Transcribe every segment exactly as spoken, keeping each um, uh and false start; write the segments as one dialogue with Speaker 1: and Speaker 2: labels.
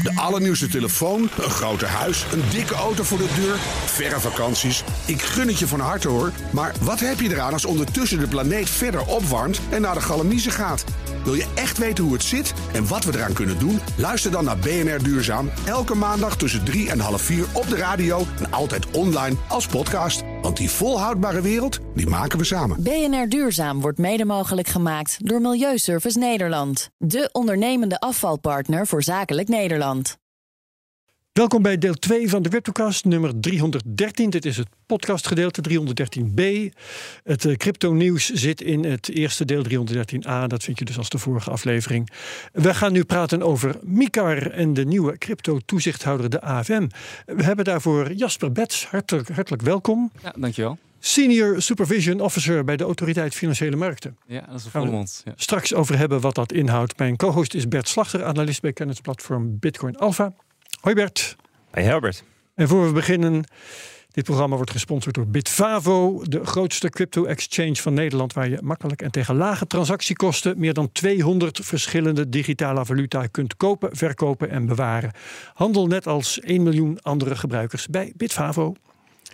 Speaker 1: De allernieuwste telefoon, een groter huis, een dikke auto voor de deur, verre vakanties. Ik gun het je van harte hoor. Maar wat heb je eraan als ondertussen de planeet verder opwarmt en naar de galamiezen gaat? Wil je echt weten hoe het zit en wat we eraan kunnen doen? Luister dan naar B N R Duurzaam. Elke maandag tussen drie en half vier op de radio en altijd online als podcast. Want die volhoudbare wereld, die maken we samen.
Speaker 2: B N R Duurzaam wordt mede mogelijk gemaakt door Milieuservice Nederland. De ondernemende afvalpartner voor zakelijk Nederland.
Speaker 3: Welkom bij deel twee van de Cryptocast, nummer driehonderddertien. Dit is het podcastgedeelte driehonderddertien b. Het uh, crypto-nieuws zit in het eerste deel driehonderddertien a. Dat vind je dus als de vorige aflevering. We gaan nu praten over MiCAR en de nieuwe crypto-toezichthouder, de A F M. We hebben daarvoor Jasper Bets. Hartelijk, hartelijk welkom.
Speaker 4: Ja, dankjewel.
Speaker 3: Senior Supervision Officer bij de Autoriteit Financiële Markten.
Speaker 4: Ja, dat is een volle mond. Ja.
Speaker 3: Straks over hebben wat dat inhoudt. Mijn co-host is Bert Slachter, analist bij kennisplatform Bitcoin Alpha. Hoi Bert.
Speaker 5: Hey Herbert.
Speaker 3: En voor we beginnen, dit programma wordt gesponsord door Bitvavo, de grootste crypto-exchange van Nederland, waar je makkelijk en tegen lage transactiekosten meer dan tweehonderd verschillende digitale valuta kunt kopen, verkopen en bewaren. Handel net als één miljoen andere gebruikers bij Bitvavo. Oké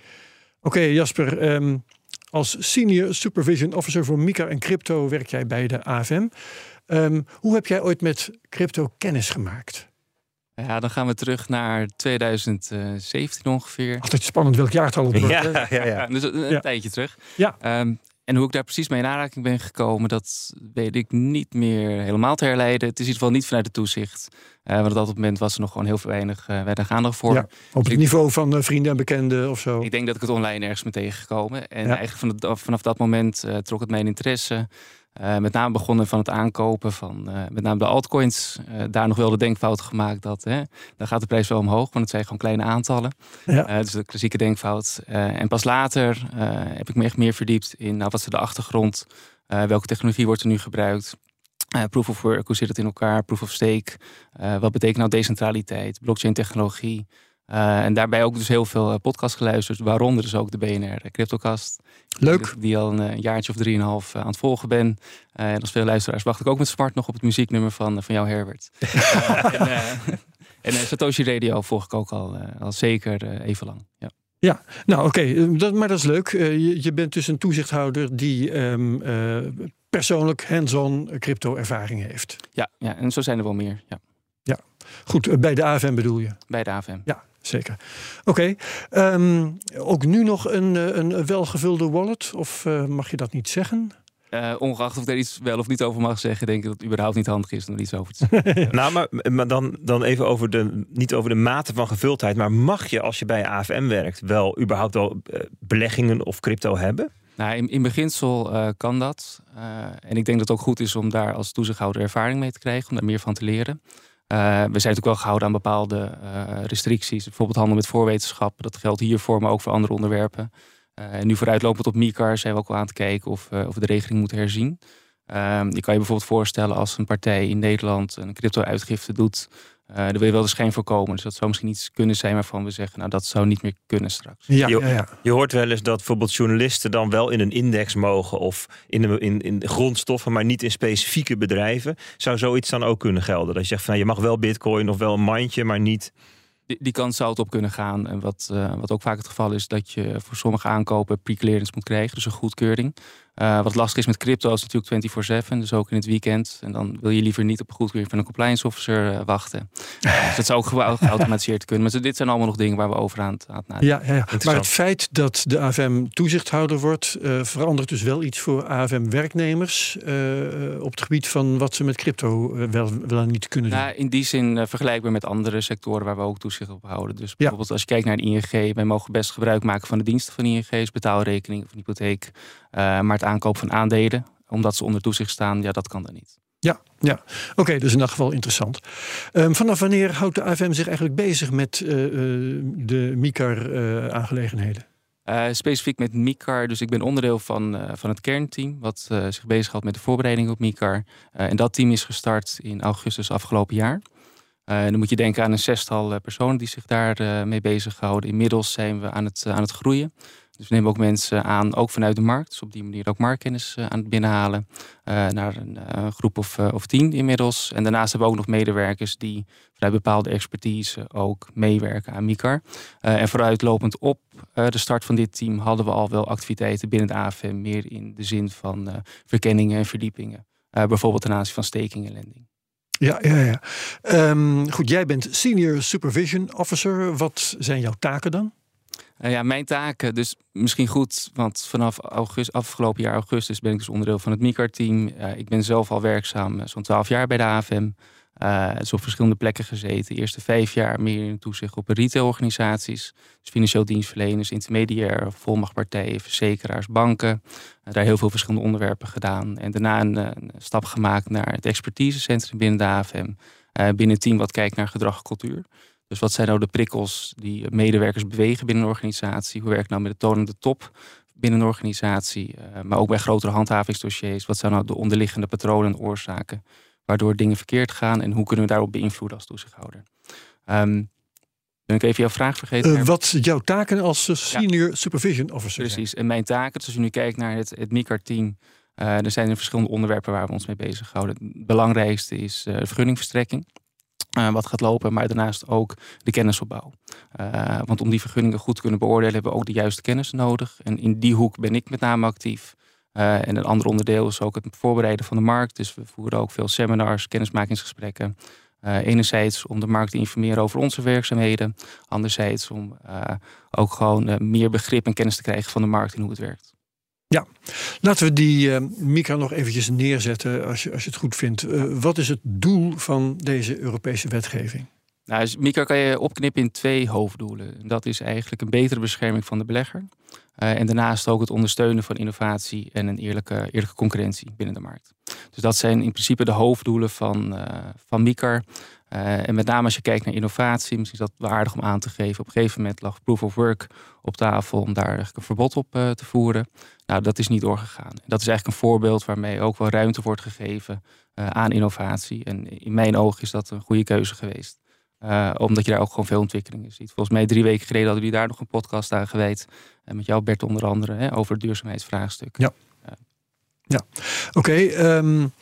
Speaker 3: okay, Jasper, um, als Senior Supervision Officer voor MiCAR en crypto werk jij bij de A F M. Um, hoe heb jij ooit met crypto kennis gemaakt?
Speaker 4: Ja, dan gaan we terug naar tweeduizend zeventien ongeveer.
Speaker 3: Altijd spannend welk jaartal het wordt.
Speaker 5: Ja, ja, ja.
Speaker 4: Dus een
Speaker 3: ja.
Speaker 4: tijdje terug.
Speaker 3: Ja.
Speaker 4: Um, en hoe ik daar precies mee in aanraking ben gekomen, dat weet ik niet meer helemaal te herleiden. Het is in ieder geval niet vanuit het toezicht. Uh, want op dat moment was er nog gewoon heel veel weinig, uh, weinig aandacht voor.
Speaker 3: Ja, op het
Speaker 4: ik,
Speaker 3: niveau van uh, vrienden en bekenden of zo.
Speaker 4: Ik denk dat ik het online ergens ben tegengekomen. En
Speaker 3: ja.
Speaker 4: eigenlijk vanaf, vanaf dat moment uh, trok het mijn interesse. Uh, met name begonnen van het aankopen van uh, met name de altcoins. Uh, daar nog wel de denkfout gemaakt dat hè, dan gaat de prijs wel omhoog, want het zijn gewoon kleine aantallen.
Speaker 3: Ja.
Speaker 4: Uh, dus de klassieke denkfout. Uh, en pas later uh, heb ik me echt meer verdiept in nou, wat is de achtergrond, uh, welke technologie wordt er nu gebruikt. Uh, proof of work, hoe zit het in elkaar? Proof of stake. Uh, wat betekent nou decentraliteit, blockchain technologie? Uh, en daarbij ook dus heel veel podcasts geluisterd, waaronder dus ook de B N R Cryptocast.
Speaker 3: Leuk.
Speaker 4: Die al een jaartje of drieënhalf aan het volgen ben. Uh, en als veel luisteraars wacht ik ook met smart nog op het muzieknummer van, van jou, Herbert. uh, en uh, en uh, Satoshi Radio volg ik ook al, uh, al zeker uh, even lang. Ja.
Speaker 3: Ja, nou oké, okay, dat, maar dat is leuk. Uh, je, je bent dus een toezichthouder die um, uh, persoonlijk hands-on crypto ervaring heeft.
Speaker 4: Ja, ja, en zo zijn er wel meer. Ja,
Speaker 3: ja. Goed, uh, bij de A F M bedoel je?
Speaker 4: Bij de A F M.
Speaker 3: Ja. Zeker. Oké. Okay. Um, ook nu nog een, een welgevulde wallet? Of uh, mag je dat niet zeggen?
Speaker 4: Uh, ongeacht of ik daar iets wel of niet over mag zeggen, denk ik dat het überhaupt niet handig is om er iets over te zeggen.
Speaker 5: nou, maar, maar dan, dan even over de, niet over de mate van gevuldheid, maar mag je als je bij A F M werkt wel überhaupt wel uh, beleggingen of crypto hebben?
Speaker 4: Nou, in, in beginsel uh, kan dat. Uh, en ik denk dat het ook goed is om daar als toezichthouder ervaring mee te krijgen, om daar meer van te leren. Uh, we zijn natuurlijk wel gehouden aan bepaalde uh, restricties. Bijvoorbeeld handel met voorwetenschap. Dat geldt hiervoor, maar ook voor andere onderwerpen. Uh, en nu vooruitlopend op MiCAR zijn we ook wel aan het kijken of, uh, of we de regeling moeten herzien. Uh, je kan je bijvoorbeeld voorstellen als een partij in Nederland een crypto-uitgifte doet. Uh, daar wil je wel de schijn voorkomen. Dus dat zou misschien iets kunnen zijn waarvan we zeggen, nou dat zou niet meer kunnen straks.
Speaker 3: Ja, ja, ja.
Speaker 5: Je hoort wel eens dat bijvoorbeeld journalisten dan wel in een index mogen of in, de, in, in grondstoffen, maar niet in specifieke bedrijven. Zou zoiets dan ook kunnen gelden? Dat je zegt van nou, je mag wel bitcoin of wel een mandje, maar niet.
Speaker 4: Die, die kant zou het op kunnen gaan. En wat, uh, wat ook vaak het geval is, dat je voor sommige aankopen pre-clearance moet krijgen, dus een goedkeuring. Uh, wat lastig is met crypto is natuurlijk vierentwintig zeven, dus ook in het weekend. En dan wil je liever niet op een goedkeuring van een compliance officer uh, wachten. Uh, dus dat zou ook geautomatiseerd kunnen. Maar dit zijn allemaal nog dingen waar we over aan het, aan het nadenken.
Speaker 3: Ja, ja, ja. Maar het feit dat de A F M toezichthouder wordt, uh, verandert dus wel iets voor A F M-werknemers uh, op het gebied van wat ze met crypto uh, wel, wel en niet kunnen doen.
Speaker 4: Nou, in die zin uh, vergelijkbaar met andere sectoren waar we ook toezicht op houden. Dus bijvoorbeeld ja. als je kijkt naar de I N G, wij mogen best gebruik maken van de diensten van I N G's, betaalrekening of een hypotheek. Uh, maar het aankoop van aandelen, omdat ze onder toezicht staan, ja, dat kan dan niet.
Speaker 3: Ja, ja. Oké, okay, dus in dat geval interessant. Um, vanaf wanneer houdt de A F M zich eigenlijk bezig met uh, de MiCAR-aangelegenheden?
Speaker 4: Uh, uh, specifiek met MiCAR, dus ik ben onderdeel van, uh, van het kernteam, wat uh, zich bezighoudt met de voorbereiding op MiCAR. Uh, en dat team is gestart in augustus afgelopen jaar. Uh, dan moet je denken aan een zestal uh, personen die zich daar uh, mee bezighouden. Inmiddels zijn we aan het, uh, aan het groeien. Dus we nemen ook mensen aan, ook vanuit de markt. Dus op die manier ook marktkennis uh, aan het binnenhalen. Uh, naar een uh, groep of, uh, of tien inmiddels. En daarnaast hebben we ook nog medewerkers die vanuit bepaalde expertise ook meewerken aan MICAR. Uh, en vooruitlopend op uh, de start van dit team hadden we al wel activiteiten binnen de A F M. Meer in de zin van uh, verkenningen en verdiepingen. Uh, bijvoorbeeld ten aanzien van staking en lending.
Speaker 3: Ja, ja, ja. Um, goed, jij bent Senior Supervision Officer. Wat zijn jouw taken dan?
Speaker 4: Uh, ja, mijn taken, dus misschien goed, want vanaf augustus, afgelopen jaar augustus ben ik dus onderdeel van het MICAR-team. Uh, ik ben zelf al werkzaam uh, zo'n twaalf jaar bij de A F M. Uh, dus op verschillende plekken gezeten. De eerste vijf jaar meer in toezicht op retailorganisaties. Dus financieel dienstverleners, intermediair, volmachtpartijen, verzekeraars, banken. Uh, daar heel veel verschillende onderwerpen gedaan. En daarna een, een stap gemaakt naar het expertisecentrum binnen de A F M. Uh, binnen een team wat kijkt naar gedrag en cultuur. Dus wat zijn nou de prikkels die medewerkers bewegen binnen een organisatie? Hoe werkt nou met de tonende top binnen een organisatie? Uh, maar ook bij grotere handhavingsdossiers. Wat zijn nou de onderliggende patronen en oorzaken waardoor dingen verkeerd gaan? En hoe kunnen we daarop beïnvloeden als toezichthouder? Um, ben ik even jouw vraag vergeten?
Speaker 3: Uh, wat jouw taken als uh, Senior ja. Supervision Officer
Speaker 4: Precies,
Speaker 3: zijn?
Speaker 4: En mijn taken, dus als je nu kijkt naar het, het MICAR-team... Uh, er zijn er verschillende onderwerpen waar we ons mee bezighouden. Het belangrijkste is uh, vergunningverstrekking. Uh, wat gaat lopen, maar daarnaast ook de kennisopbouw. Uh, want om die vergunningen goed te kunnen beoordelen hebben we ook de juiste kennis nodig. En in die hoek ben ik met name actief. Uh, en een ander onderdeel is ook het voorbereiden van de markt. Dus we voeren ook veel seminars, kennismakingsgesprekken. Uh, enerzijds om de markt te informeren over onze werkzaamheden. Anderzijds om uh, ook gewoon uh, meer begrip en kennis te krijgen van de markt en hoe het werkt.
Speaker 3: Ja, laten we die uh, MICAR nog eventjes neerzetten als je, als je het goed vindt. Uh, wat is het doel van deze Europese wetgeving?
Speaker 4: Nou, dus MICAR kan je opknippen in twee hoofddoelen. Dat is eigenlijk een betere bescherming van de belegger. Uh, en daarnaast ook het ondersteunen van innovatie en een eerlijke, eerlijke concurrentie binnen de markt. Dus dat zijn in principe de hoofddoelen van, uh, van MICAR. Uh, en met name als je kijkt naar innovatie, misschien is dat wel aardig om aan te geven. Op een gegeven moment lag proof of work op tafel om daar eigenlijk een verbod op uh, te voeren. Nou, dat is niet doorgegaan. Dat is eigenlijk een voorbeeld waarmee ook wel ruimte wordt gegeven uh, aan innovatie. En in mijn ogen is dat een goede keuze geweest. Uh, omdat je daar ook gewoon veel ontwikkelingen ziet. Volgens mij drie weken geleden hadden jullie daar nog een podcast aan gewijd. Uh, met jou, Bert, onder andere, hè, over het duurzaamheidsvraagstuk.
Speaker 3: Ja, uh. ja. oké. Okay, um...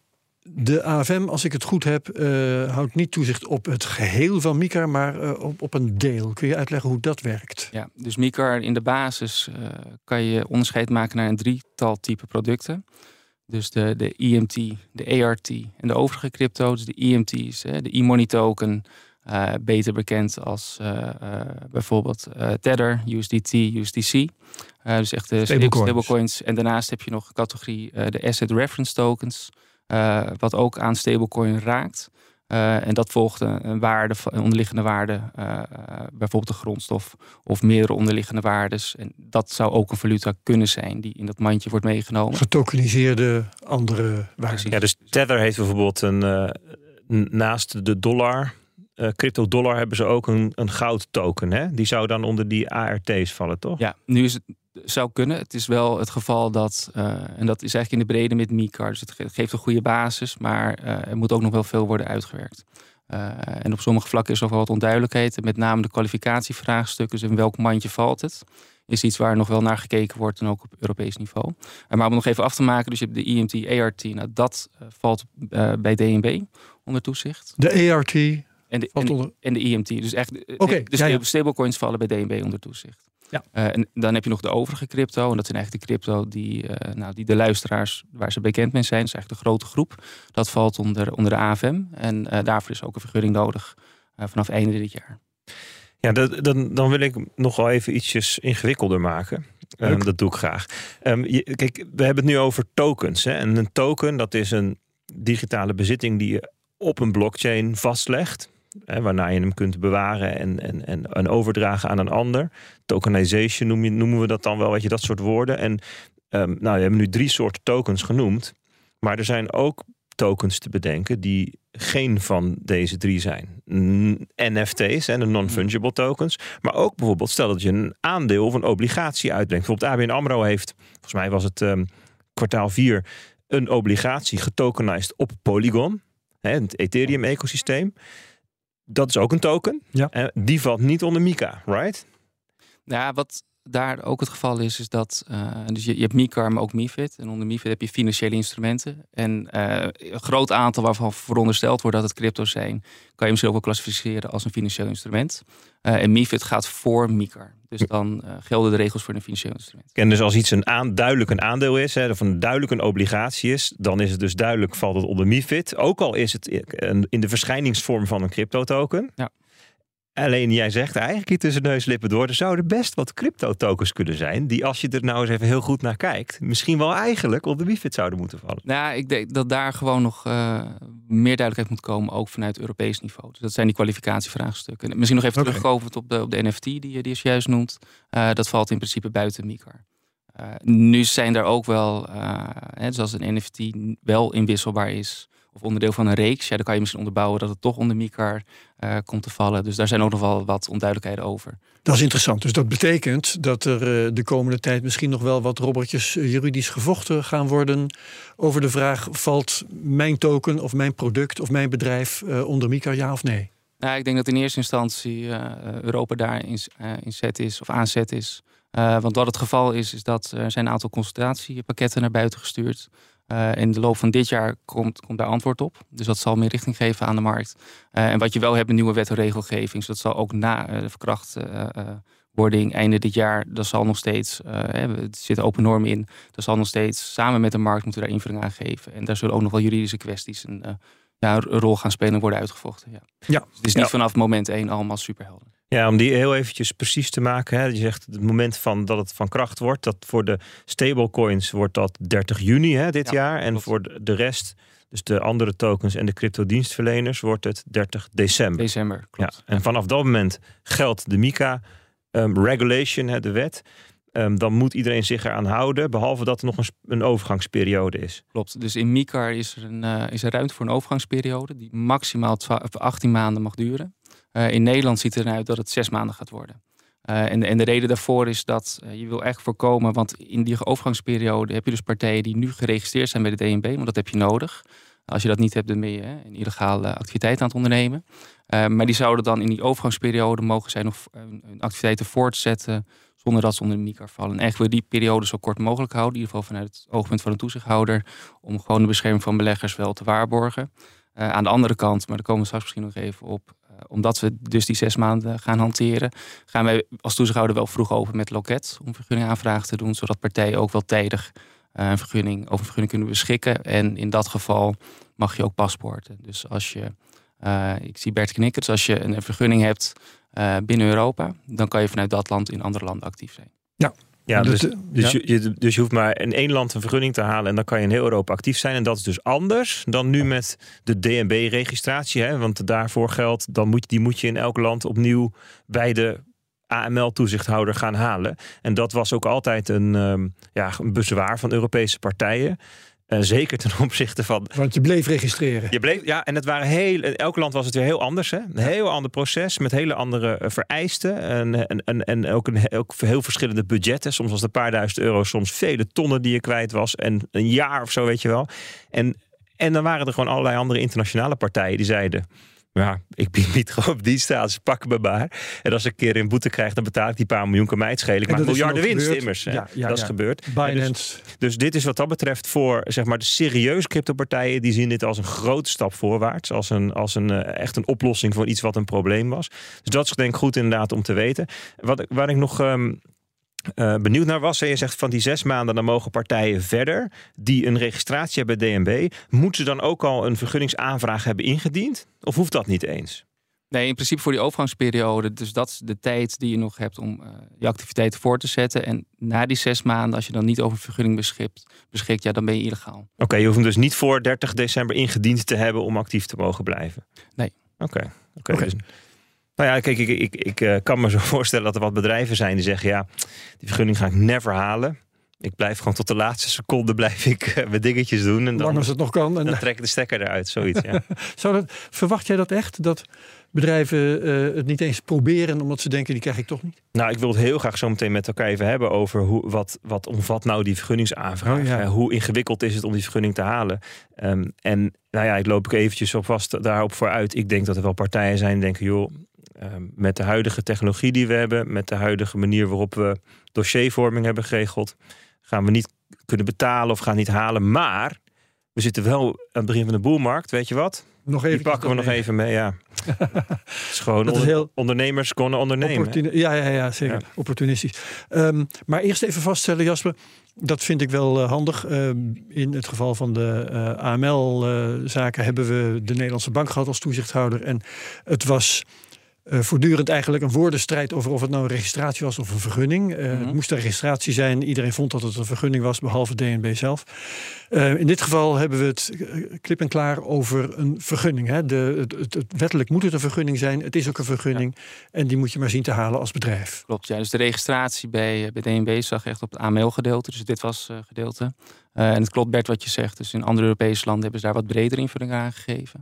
Speaker 3: De A F M, als ik het goed heb, uh, houdt niet toezicht op het geheel van MICAR, maar uh, op, op een deel. Kun je uitleggen hoe dat werkt?
Speaker 4: Ja, dus MICAR in de basis uh, kan je onderscheid maken naar een drietal type producten. Dus de, de E M T, de A R T en de overige crypto. Dus de E M T is hè, de e-money token, uh, beter bekend als uh, uh, bijvoorbeeld uh, Tether, U S D T, U S D C. Uh, dus echt de stablecoins. stablecoins. En daarnaast heb je nog een categorie uh, de Asset Reference Tokens. Uh, wat ook aan stablecoin raakt. Uh, en dat volgt een, een waarde, een onderliggende waarde, uh, uh, bijvoorbeeld een grondstof of meerdere onderliggende waardes. En dat zou ook een valuta kunnen zijn die in dat mandje wordt meegenomen.
Speaker 3: Getokeniseerde andere waarden.
Speaker 5: Ja, dus Tether heeft bijvoorbeeld een uh, naast de dollar, uh, crypto dollar hebben ze ook een, een goud token. Hè? Die zou dan onder die A R T's vallen, toch?
Speaker 4: Ja, nu is het zou kunnen. Het is wel het geval dat, uh, en dat is eigenlijk in de brede met MICAR. Dus het geeft een goede basis, maar uh, er moet ook nog wel veel worden uitgewerkt. Uh, en op sommige vlakken is er nog wel wat onduidelijkheid. En met name de kwalificatievraagstukken, dus in welk mandje valt het, is iets waar nog wel naar gekeken wordt en ook op Europees niveau. Uh, maar om nog even af te maken, dus je hebt de E M T, A R T, nou, dat uh, valt uh, bij D N B onder toezicht.
Speaker 3: De A R T
Speaker 4: en de, en de,
Speaker 3: onder...
Speaker 4: en de E M T. Dus echt,
Speaker 3: okay,
Speaker 4: dus
Speaker 3: ja, ja.
Speaker 4: stablecoins vallen bij D N B onder toezicht.
Speaker 3: Ja.
Speaker 4: Uh, en dan heb je nog de overige crypto. En dat zijn eigenlijk de crypto die, uh, nou, die de luisteraars, waar ze bekend mee zijn. Dat is eigenlijk de grote groep. Dat valt onder, onder de A F M. En uh, daarvoor is ook een vergunning nodig uh, vanaf einde dit jaar.
Speaker 5: Ja, dat, dan, dan wil ik nog wel even ietsjes ingewikkelder maken. Um, dat doe ik graag. Um, je, kijk, we hebben het nu over tokens. Hè? En een token, dat is een digitale bezitting die je op een blockchain vastlegt. Hè, waarna je hem kunt bewaren en, en, en, en overdragen aan een ander. Tokenization noem je, noemen we dat dan wel, weet je, dat soort woorden. En um, nou, we hebben nu drie soorten tokens genoemd. Maar er zijn ook tokens te bedenken die geen van deze drie zijn. N F T's, de non-fungible tokens. Maar ook bijvoorbeeld, stel dat je een aandeel of een obligatie uitbrengt. Bijvoorbeeld A B N AMRO heeft, volgens mij was het um, kwartaal vier, een obligatie getokenized op Polygon. Hè, het Ethereum-ecosysteem. Dat is ook een token.
Speaker 3: Ja.
Speaker 5: Uh, die valt niet onder MiCA, right?
Speaker 4: Ja, wat daar ook het geval is, is dat uh, dus je, je hebt MiCAR, maar ook MiFID. En onder MiFID heb je financiële instrumenten. En uh, een groot aantal waarvan verondersteld wordt dat het crypto's zijn, kan je misschien ook wel klassificeren als een financieel instrument. Uh, en MiFID gaat voor MiCAR. Dus dan uh, gelden de regels voor een financieel instrument.
Speaker 5: En dus als iets een aan, duidelijk een aandeel is, hè, of een duidelijk een obligatie is, dan is het dus duidelijk, valt het onder MiFID. Ook al is het in de verschijningsvorm van een crypto-token.
Speaker 4: Ja.
Speaker 5: Alleen jij zegt eigenlijk hier tussen neus en lippen door, er zouden best wat crypto-tokens kunnen zijn, die als je er nou eens even heel goed naar kijkt, misschien wel eigenlijk onder MiFID zouden moeten vallen.
Speaker 4: Nou, ik denk dat daar gewoon nog uh, meer duidelijkheid moet komen, ook vanuit Europees niveau. Dus dat zijn die kwalificatievraagstukken. En misschien nog even okay. terugkomend op de, op de N F T die je, die je juist noemt. Uh, dat valt in principe buiten MiCAR. Uh, nu zijn er ook wel, uh, hè, dus als een N F T wel inwisselbaar is, of onderdeel van een reeks, ja, dan kan je misschien onderbouwen dat het toch onder MiCAR uh, komt te vallen. Dus daar zijn ook nog wel wat onduidelijkheden over.
Speaker 3: Dat is interessant. Dus dat betekent dat er uh, de komende tijd misschien nog wel wat robbertjes uh, juridisch gevochten gaan worden over de vraag, valt mijn token of mijn product of mijn bedrijf uh, onder MiCAR, ja of nee?
Speaker 4: Nou, ik denk dat in eerste instantie uh, Europa daar in, uh, in zet is of aanzet is. Uh, want wat het geval is, is dat er zijn een aantal consultatiepakketten naar buiten gestuurd. Uh, in de loop van dit jaar komt, komt daar antwoord op. Dus dat zal meer richting geven aan de markt. Uh, en wat je wel hebt, een nieuwe wet en regelgeving. Dus dat zal ook na uh, de verkrachtwording uh, einde dit jaar, dat zal nog steeds, uh, er zitten open normen in, dat zal nog steeds samen met de markt moeten daar invulling aan geven. En daar zullen ook nog wel juridische kwesties een, uh, ja, een rol gaan spelen en worden uitgevochten. Ja.
Speaker 3: Ja.
Speaker 4: Dus het is niet
Speaker 5: ja.
Speaker 4: vanaf moment één allemaal superhelder.
Speaker 5: Ja, om die heel eventjes precies te maken. Hè. Je zegt het moment van dat het van kracht wordt. Dat voor de stablecoins wordt dat dertig juni hè, dit ja, jaar. En klopt. Voor de rest, dus de andere tokens en de cryptodienstverleners, wordt het dertig december.
Speaker 4: December, klopt.
Speaker 5: Ja, en vanaf dat moment geldt de MiCA um, regulation, hè, de wet. Um, dan moet iedereen zich eraan houden, behalve dat er nog een, een overgangsperiode is.
Speaker 4: Klopt, dus in MiCAR is er, een, uh, is er ruimte voor een overgangsperiode die maximaal achttien maanden mag duren. Uh, in Nederland ziet het eruit dat het zes maanden gaat worden. Uh, en, en de reden daarvoor is dat uh, je wil echt voorkomen, want in die overgangsperiode heb je dus partijen die nu geregistreerd zijn bij de D N B, want dat heb je nodig. Als je dat niet hebt, dan ben je hè, een illegale activiteit aan het ondernemen. Uh, maar die zouden dan in die overgangsperiode mogen zijn of hun, hun activiteiten voortzetten zonder dat ze onder de MiCAR vallen. En eigenlijk wil die periode zo kort mogelijk houden, in ieder geval vanuit het oogpunt van de toezichthouder, om gewoon de bescherming van beleggers wel te waarborgen. Uh, aan de andere kant, maar daar komen we straks misschien nog even op, uh, omdat we dus die zes maanden gaan hanteren, gaan wij als toezichthouder wel vroeg open met loket om vergunningaanvragen te doen, zodat partijen ook wel tijdig uh, een vergunning, over een vergunning kunnen beschikken. En in dat geval mag je ook paspoorten. Dus als je, uh, ik zie Bert knikken, dus als je een vergunning hebt uh, binnen Europa, dan kan je vanuit dat land in andere landen actief zijn.
Speaker 3: Ja.
Speaker 5: Ja, dus,
Speaker 3: dus,
Speaker 5: dus,
Speaker 3: ja.
Speaker 5: Je, dus je hoeft maar in één land een vergunning te halen en dan kan je in heel Europa actief zijn. En dat is dus anders dan nu met de D N B-registratie. Hè? Want daarvoor geldt, dan moet, die moet je in elk land opnieuw bij de A M L-toezichthouder gaan halen. En dat was ook altijd een, um, ja, een bezwaar van Europese partijen. Uh, zeker ten opzichte van...
Speaker 3: Want je bleef registreren.
Speaker 5: Je bleef, ja, en het waren heel, in elk land was het weer heel anders. Hè? Een heel ander proces met hele andere uh, vereisten. En, en, en, en ook, een, ook heel verschillende budgetten. Soms was het een paar duizend euro, soms vele tonnen die je kwijt was. En een jaar of zo, weet je wel. En, en dan waren er gewoon allerlei andere internationale partijen die zeiden... Ja, ik bied gewoon diensten aan, ze pakken me maar. En als ik een keer een boete krijg, dan betaal ik die paar miljoen, kan mij het schelen. Ik maak miljarden winst gebeurd. immers. Ja, ja, dat is ja. gebeurd.
Speaker 3: Binance.
Speaker 5: Dus, dus dit is wat dat betreft voor zeg maar, de serieuze cryptopartijen, die zien dit als een grote stap voorwaarts. Als, een, als een, echt een oplossing voor iets wat een probleem was. Dus dat is denk ik goed inderdaad om te weten. Wat, waar ik nog... Um, Uh, benieuwd naar was. En je zegt van die zes maanden, dan mogen partijen verder die een registratie hebben bij D N B. Moeten ze dan ook al een vergunningsaanvraag hebben ingediend? Of hoeft dat niet eens?
Speaker 4: Nee, in principe voor die overgangsperiode. Dus dat is de tijd die je nog hebt om uh, je activiteiten voor te zetten. En na die zes maanden, als je dan niet over een vergunning beschikt, beschikt ja, dan ben je illegaal. Oké,
Speaker 5: okay, je hoeft hem dus niet voor dertig december ingediend te hebben om actief te mogen blijven?
Speaker 4: Nee.
Speaker 5: Oké, okay, okay, okay. Dus... Nou ja, kijk, ik, ik, ik, ik kan me zo voorstellen dat er wat bedrijven zijn die zeggen... ja, die vergunning ga ik never halen. Ik blijf gewoon tot de laatste seconde blijf ik uh, mijn dingetjes doen. En dan,
Speaker 3: lang als het nog kan. En
Speaker 5: dan trek ik de stekker eruit, zoiets. Ja.
Speaker 3: Zou dat, verwacht jij dat echt? Dat bedrijven uh, het niet eens proberen omdat ze denken, die krijg ik toch niet?
Speaker 5: Nou, ik wil het heel graag zo meteen met elkaar even hebben over hoe, wat, wat omvat nou die vergunningsaanvraag. Oh, ja. uh, hoe ingewikkeld is het om die vergunning te halen? Um, en nou ja, ik loop ik eventjes op vast daarop vooruit. Ik denk dat er wel partijen zijn die denken, joh... uh, met de huidige technologie die we hebben, met de huidige manier waarop we dossiervorming hebben geregeld, gaan we niet kunnen betalen of gaan niet halen. Maar we zitten wel aan het begin van de boelmarkt, weet je wat?
Speaker 3: Nog even
Speaker 5: die pakken we nog even mee, ja. Het is gewoon
Speaker 3: dat is
Speaker 5: onder,
Speaker 3: heel
Speaker 5: ondernemers konden ondernemen.
Speaker 3: Opportuni- ja, ja, ja, zeker. Ja. Opportunistisch. Um, maar eerst even vaststellen, Jasper. Dat vind ik wel uh, handig. Uh, in het geval van de uh, A M L-zaken uh, hebben we de Nederlandse Bank gehad als toezichthouder. En het was uh, voortdurend eigenlijk een woordenstrijd over of het nou een registratie was of een vergunning. Uh, mm-hmm. Het moest een registratie zijn. Iedereen vond dat het een vergunning was, behalve D N B zelf. Uh, in dit geval hebben we het klip en klaar over een vergunning. Hè. De, het, het, het, wettelijk moet het een vergunning zijn. Het is ook een vergunning. Ja. En die moet je maar zien te halen als bedrijf.
Speaker 4: Klopt, ja. Dus de registratie bij, bij D N B zag echt op het A M L-gedeelte. Dus dit was uh, gedeelte. Uh, en het klopt, Bert, wat je zegt. Dus in andere Europese landen hebben ze daar wat bredere invulling aan gegeven.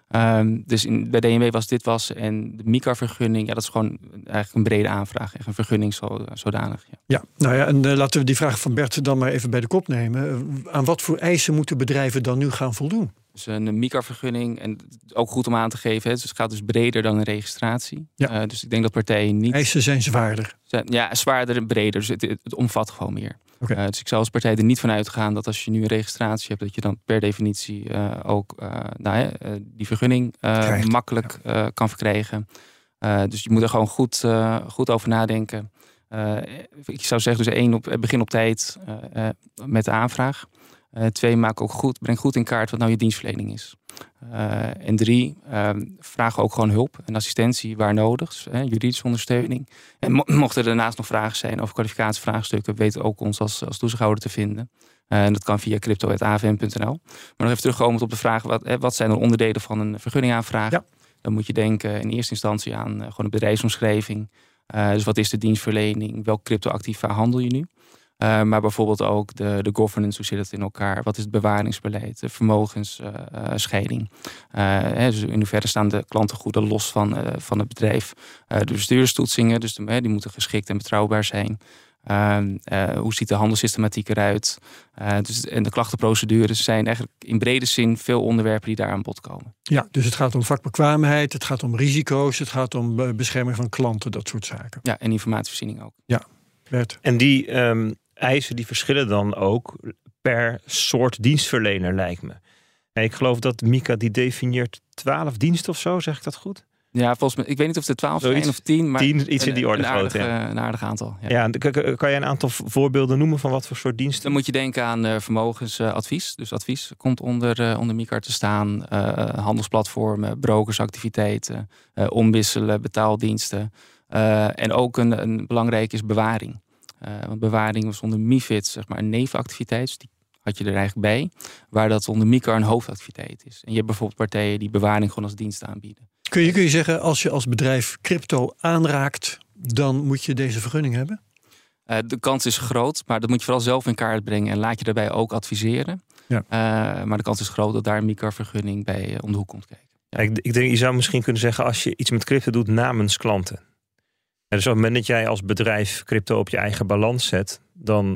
Speaker 4: Um, dus in, bij D N B was dit was. En de MiCA-vergunning, ja, dat is gewoon eigenlijk een brede aanvraag. Echt een vergunning zo, zodanig. Ja.
Speaker 3: ja, nou ja, en uh, laten we die vraag van Bert dan maar even bij de kop nemen. Uh, aan wat voor eisen moeten bedrijven dan nu gaan voldoen?
Speaker 4: Dus een MiCA-vergunning, en ook goed om aan te geven, hè, dus het gaat dus breder dan een registratie.
Speaker 3: Ja.
Speaker 4: Uh, dus ik denk dat partijen niet...
Speaker 3: Eisen zijn zwaarder.
Speaker 4: Ja, zwaarder en breder, dus het, het omvat gewoon meer.
Speaker 3: Okay.
Speaker 4: Uh, dus ik zou als partij er niet van uitgaan dat als je nu een registratie hebt, dat je dan per definitie uh, ook uh, nou, uh, die vergunning uh, makkelijk uh, kan verkrijgen. Uh, dus je moet er gewoon goed, uh, goed over nadenken. Uh, ik zou zeggen, dus één, op, begin op tijd uh, uh, met de aanvraag. Uh, twee, maak ook goed, breng goed in kaart wat nou je dienstverlening is. Uh, en drie, uh, vraag ook gewoon hulp en assistentie waar nodig. Dus, uh, juridische ondersteuning. En mo- mochten er daarnaast nog vragen zijn over kwalificatievraagstukken, weet ook ons als, als toezichthouder te vinden. Uh, en dat kan via crypto punt a v m punt n l. Maar nog even terugkomend op de vraag, wat, eh, wat zijn er onderdelen van een vergunningaanvraag? Ja. Dan moet je denken in eerste instantie aan uh, gewoon een bedrijfsomschrijving. Uh, dus wat is de dienstverlening? Welk cryptoactiva handel je nu? Uh, maar bijvoorbeeld ook de, de governance, hoe zit het in elkaar? Wat is het bewaringsbeleid? De vermogensscheiding. Uh, uh, dus in hoeverre staan de klantengoeden los van, uh, van het bedrijf? Uh, de bestuurstoetsingen, dus de, uh, die moeten geschikt en betrouwbaar zijn. Uh, uh, hoe ziet de handelssystematiek eruit? Uh, dus, en de klachtenprocedures zijn eigenlijk in brede zin veel onderwerpen die daar aan bod komen.
Speaker 3: Ja, dus het gaat om vakbekwaamheid, het gaat om risico's, het gaat om bescherming van klanten, dat soort zaken.
Speaker 4: Ja, en informatievoorziening ook.
Speaker 3: Ja, Bert.
Speaker 5: En die um, eisen die verschillen dan ook per soort dienstverlener, lijkt me. En ik geloof dat MiCA die definieert twaalf diensten of zo, zeg ik dat goed?
Speaker 4: Ja, volgens mij, ik weet niet of het twaalf zijn of tien, maar
Speaker 5: tien, iets in die orde
Speaker 4: een, aardig,
Speaker 5: groot, ja.
Speaker 4: een aardig aantal. Ja.
Speaker 5: Ja, kan jij een aantal voorbeelden noemen van wat voor soort diensten?
Speaker 4: Dan moet je denken aan uh, vermogensadvies. Dus advies komt onder, uh, onder MiCA te staan. Uh, handelsplatformen, brokersactiviteiten, uh, omwisselen, betaaldiensten. Uh, en ook een, een belangrijk is bewaring. Uh, want bewaring was onder MiFID zeg maar een nevenactiviteit. Dus die had je er eigenlijk bij. Waar dat onder MiCA een hoofdactiviteit is. En je hebt bijvoorbeeld partijen die bewaring gewoon als dienst aanbieden.
Speaker 3: Kun je, kun je zeggen, als je als bedrijf crypto aanraakt, dan moet je deze vergunning hebben?
Speaker 4: Uh, de kans is groot, maar dat moet je vooral zelf in kaart brengen. En laat je daarbij ook adviseren.
Speaker 3: Ja.
Speaker 4: Uh, maar de kans is groot dat daar een MiCA-vergunning bij uh, om de hoek komt kijken.
Speaker 5: Ja. Ik, ik denk, je zou misschien kunnen zeggen, als je iets met crypto doet namens klanten. En dus op het moment dat jij als bedrijf crypto op je eigen balans zet, dan,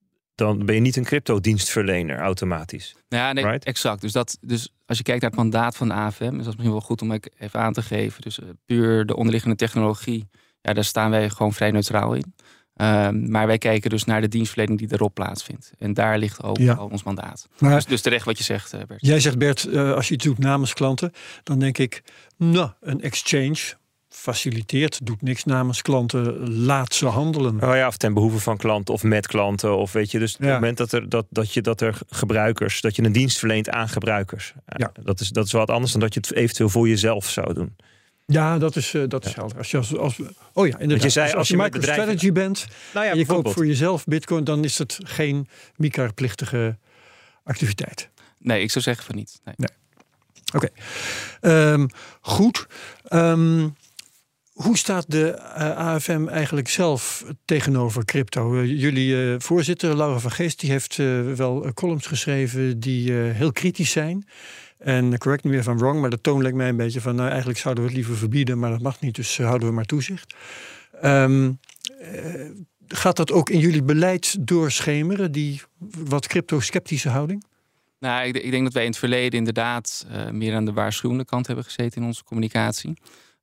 Speaker 5: dan ben je niet een crypto-dienstverlener automatisch.
Speaker 4: Ja, nee,
Speaker 5: right?
Speaker 4: Exact. Dus, dat, dus als je kijkt naar het mandaat van de A F M, is dat misschien wel goed om even aan te geven. Dus uh, puur de onderliggende technologie, ja, daar staan wij gewoon vrij neutraal in. Um, maar wij kijken dus naar de dienstverlening die erop plaatsvindt. En daar ligt ook ja. ons mandaat. Maar dus, dus terecht wat je zegt, uh, Bert.
Speaker 3: Jij zegt, Bert, uh, als je het doet namens klanten, dan denk ik, nou, een exchange faciliteert, doet niks namens klanten, laat ze handelen.
Speaker 5: Oh ja, of ten behoeve van klanten of met klanten. Of weet je, dus op ja. het moment dat er, dat, dat, je, dat er gebruikers, dat je een dienst verleent aan gebruikers. Ja. Dat is, dat is wat anders dan dat je het eventueel voor jezelf zou doen.
Speaker 3: Ja, dat is, uh, dat is ja. helder. Als je als, als, oh ja, inderdaad.
Speaker 5: Je zei,
Speaker 3: als,
Speaker 5: als
Speaker 3: je,
Speaker 5: je
Speaker 3: MicroStrategy
Speaker 5: bedrijven...
Speaker 3: bent
Speaker 5: nou ja,
Speaker 3: en je koopt voor jezelf bitcoin, dan is het geen MiCA-plichtige activiteit.
Speaker 4: Nee, ik zou zeggen van niet. Nee.
Speaker 3: nee. Oké. Okay. Um, goed. Um, Hoe staat de uh, A F M eigenlijk zelf tegenover crypto? Uh, jullie uh, voorzitter, Laura van Geest, die heeft uh, wel uh, columns geschreven die uh, heel kritisch zijn. En correct me if I'm wrong, maar de toon lijkt mij een beetje van, nou, eigenlijk zouden we het liever verbieden, maar dat mag niet, dus uh, houden we maar toezicht. Um, uh, gaat dat ook in jullie beleid doorschemeren, die wat crypto-sceptische houding?
Speaker 4: Nou, ik, ik denk dat wij in het verleden inderdaad uh, meer aan de waarschuwende kant hebben gezeten in onze communicatie.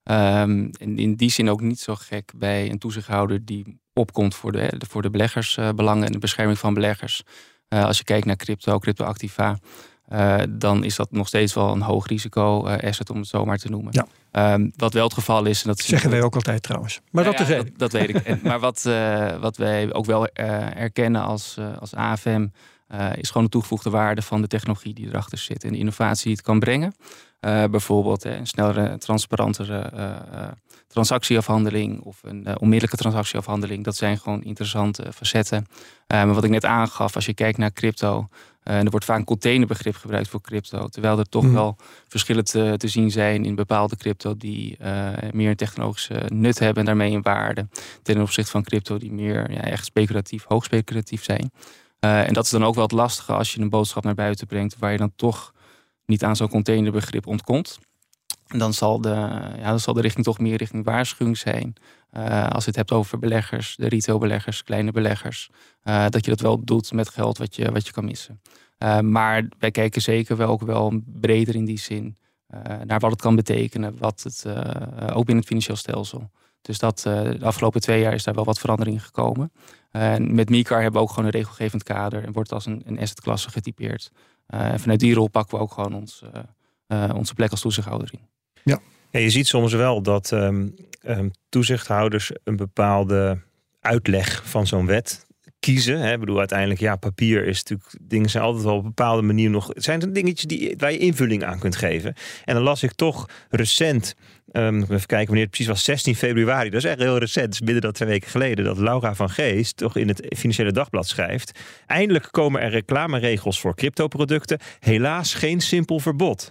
Speaker 4: Um, en in die zin ook niet zo gek bij een toezichthouder die opkomt voor de, voor de beleggersbelangen uh, en de bescherming van beleggers. Uh, als je kijkt naar crypto, cryptoactiva, uh, dan is dat nog steeds wel een hoog risico uh, asset, om het zo maar te noemen. Ja. Um, wat wel het geval is. En dat
Speaker 3: zeggen wij ook altijd trouwens. Maar
Speaker 4: nou
Speaker 3: dat,
Speaker 4: ja,
Speaker 3: dat,
Speaker 4: dat weet ik. En, maar wat, uh, wat wij ook wel uh, erkennen als, uh, als A F M uh, is gewoon de toegevoegde waarde van de technologie die erachter zit en de innovatie die het kan brengen. Uh, bijvoorbeeld uh, een snellere, transparantere uh, uh, transactieafhandeling of een uh, onmiddellijke transactieafhandeling. Dat zijn gewoon interessante facetten. Uh, maar wat ik net aangaf, als je kijkt naar crypto, uh, er wordt vaak een containerbegrip gebruikt voor crypto. Terwijl er toch mm. wel verschillen te, te zien zijn in bepaalde crypto die uh, meer een technologische nut hebben en daarmee een waarde. Ten opzichte van crypto die meer ja, echt speculatief, hoog speculatief zijn. Uh, en dat is dan ook wel het lastige als je een boodschap naar buiten brengt waar je dan toch niet aan zo'n containerbegrip ontkomt. Dan zal de, ja, dan zal de richting toch meer richting waarschuwing zijn. Uh, als je het hebt over beleggers, de retailbeleggers, kleine beleggers. Uh, dat je dat wel doet met geld wat je, wat je kan missen. Uh, maar wij kijken zeker wel ook wel breder in die zin uh, naar wat het kan betekenen. Wat het, uh, ook binnen het financieel stelsel. Dus dat, uh, de afgelopen twee jaar is daar wel wat verandering gekomen. Uh, met MiCAR hebben we ook gewoon een regelgevend kader en wordt als een, een assetklasse getypeerd. Uh, en vanuit die rol pakken we ook gewoon ons, uh, uh, onze plek als toezichthouder in.
Speaker 5: Ja. Ja, je ziet soms wel dat um, um, toezichthouders een bepaalde uitleg van zo'n wet kiezen. Hè. Ik bedoel, uiteindelijk, ja, papier is natuurlijk, dingen zijn altijd wel op een bepaalde manier nog. Het zijn dingetjes die, waar je invulling aan kunt geven. En dan las ik toch recent, um, even kijken wanneer het precies was, zestien februari. Dat is echt heel recent, dus binnen dat twee weken geleden, dat Laura van Geest toch in het Financiële Dagblad schrijft: eindelijk komen er reclameregels voor cryptoproducten. Helaas geen simpel verbod.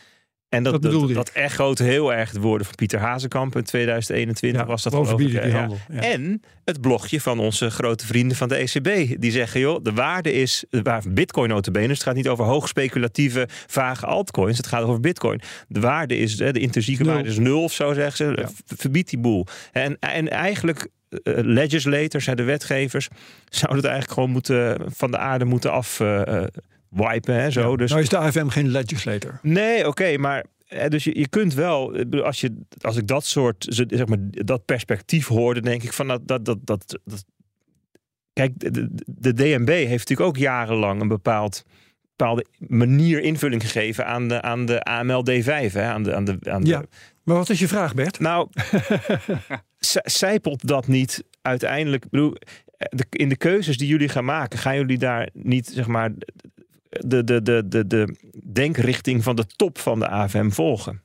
Speaker 5: En dat, dat, dat echoot heel erg de woorden van Pieter Hazekamp in tweeduizend eenentwintig. Ja, was dat geloof ik.
Speaker 3: Die handel, ja.
Speaker 5: En het blogje van onze grote vrienden van de E C B. Die zeggen, joh, de waarde is, waar Bitcoin nota bene, het gaat niet over hoog speculatieve, vage altcoins. Het gaat over Bitcoin. De waarde is, de intrinsieke nul. waarde is nul of zo, zeggen ze. Ja. Verbied die boel. En, en eigenlijk, uh, legislators, de wetgevers, zouden het eigenlijk gewoon moeten, van de aarde moeten af Uh, wipen, hè, zo.
Speaker 3: Ja,
Speaker 5: dus
Speaker 3: nou is de A F M geen legislator.
Speaker 5: Nee, oké, okay, maar dus je, je kunt wel, als je als ik dat soort, zeg maar, dat perspectief hoorde, denk ik van dat dat dat dat, dat kijk, de, de D N B heeft natuurlijk ook jarenlang een bepaald bepaalde manier invulling gegeven aan de aan de A M L D vijf, hè, aan de aan de aan de.
Speaker 3: Ja, maar wat is je vraag, Bert?
Speaker 5: Nou, zijpelt dat niet uiteindelijk? Ik bedoel, de, in de keuzes die jullie gaan maken, gaan jullie daar niet, zeg maar, De, de, de, de, de denkrichting van de top van de A F M volgen?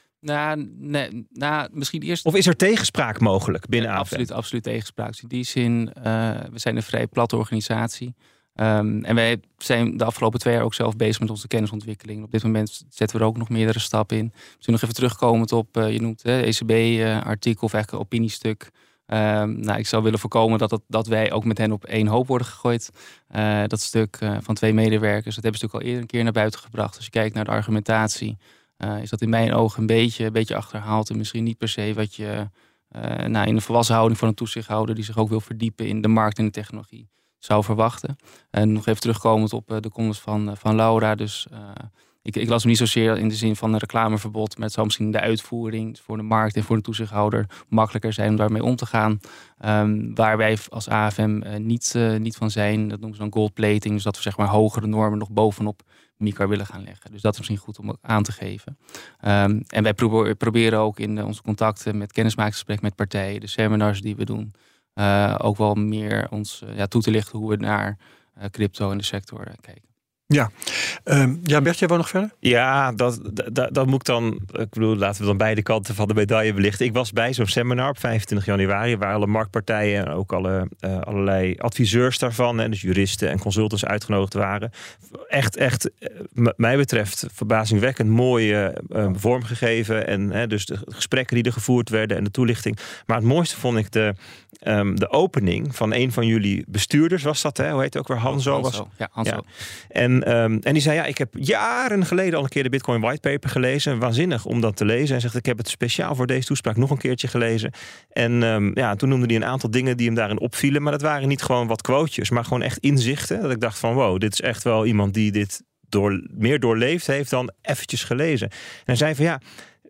Speaker 4: Nou, nee, nou, misschien eerst.
Speaker 5: Of is er tegenspraak mogelijk binnen
Speaker 4: ja,
Speaker 5: A F M?
Speaker 4: Absoluut, absoluut tegenspraak. In die zin, uh, we zijn een vrij platte organisatie. Um, en wij zijn de afgelopen twee jaar ook zelf bezig met onze kennisontwikkeling. Op dit moment zetten we er ook nog meerdere stappen in. Misschien nog even terugkomend op, uh, je noemt het E C B-artikel uh, of eigenlijk een opiniestuk. Um, nou, ik zou willen voorkomen dat, het, dat wij ook met hen op één hoop worden gegooid. Uh, dat stuk uh, van twee medewerkers, dat hebben ze natuurlijk al eerder een keer naar buiten gebracht. Als je kijkt naar de argumentatie, uh, is dat in mijn ogen een beetje, een beetje achterhaald. En misschien niet per se wat je uh, nou, in de volwassen houding van een toezichthouder die zich ook wil verdiepen in de markt en de technologie zou verwachten. En nog even terugkomend op uh, de comments van, uh, van Laura. Dus uh, ik, ik las hem niet zozeer in de zin van een reclameverbod, maar het zou misschien de uitvoering voor de markt en voor de toezichthouder makkelijker zijn om daarmee om te gaan. Um, waar wij als A F M uh, niet, uh, niet van zijn, dat noemen ze dan goldplating, dus dat we zeg maar hogere normen nog bovenop MiCAR willen gaan leggen. Dus dat is misschien goed om aan te geven. Um, en wij probe- proberen ook in uh, onze contacten met kennismakingsgesprek met partijen, de seminars die we doen, uh, ook wel meer ons uh, ja, toe te lichten hoe we naar uh, crypto en de sector uh, kijken.
Speaker 3: Ja, um, ja, Bert, jij wou nog verder?
Speaker 5: Ja, dat, dat, dat moet ik dan, ik bedoel, laten we dan beide kanten van de medaille belichten. Ik was bij zo'n seminar op vijfentwintig januari, waar alle marktpartijen en ook alle, uh, allerlei adviseurs daarvan, en dus juristen en consultants uitgenodigd waren. Echt, echt, m- mij betreft, verbazingwekkend mooi uh, uh, vormgegeven. En uh, dus de gesprekken die er gevoerd werden en de toelichting. Maar het mooiste vond ik de, um, de opening van een van jullie bestuurders, was dat, hè? Hoe heet het ook weer? Hanzo?
Speaker 4: Hanzo.
Speaker 5: Was,
Speaker 4: ja, Hanzo.
Speaker 5: Ja. En Um, en die zei, ja, ik heb jaren geleden al een keer de Bitcoin whitepaper gelezen. Waanzinnig om dat te lezen. En zegt, ik heb het speciaal voor deze toespraak nog een keertje gelezen. En um, ja, toen noemde hij een aantal dingen die hem daarin opvielen. Maar dat waren niet gewoon wat quotejes, maar gewoon echt inzichten. Dat ik dacht van, wow, dit is echt wel iemand die dit door, meer doorleefd heeft dan eventjes gelezen. En hij zei van, ja,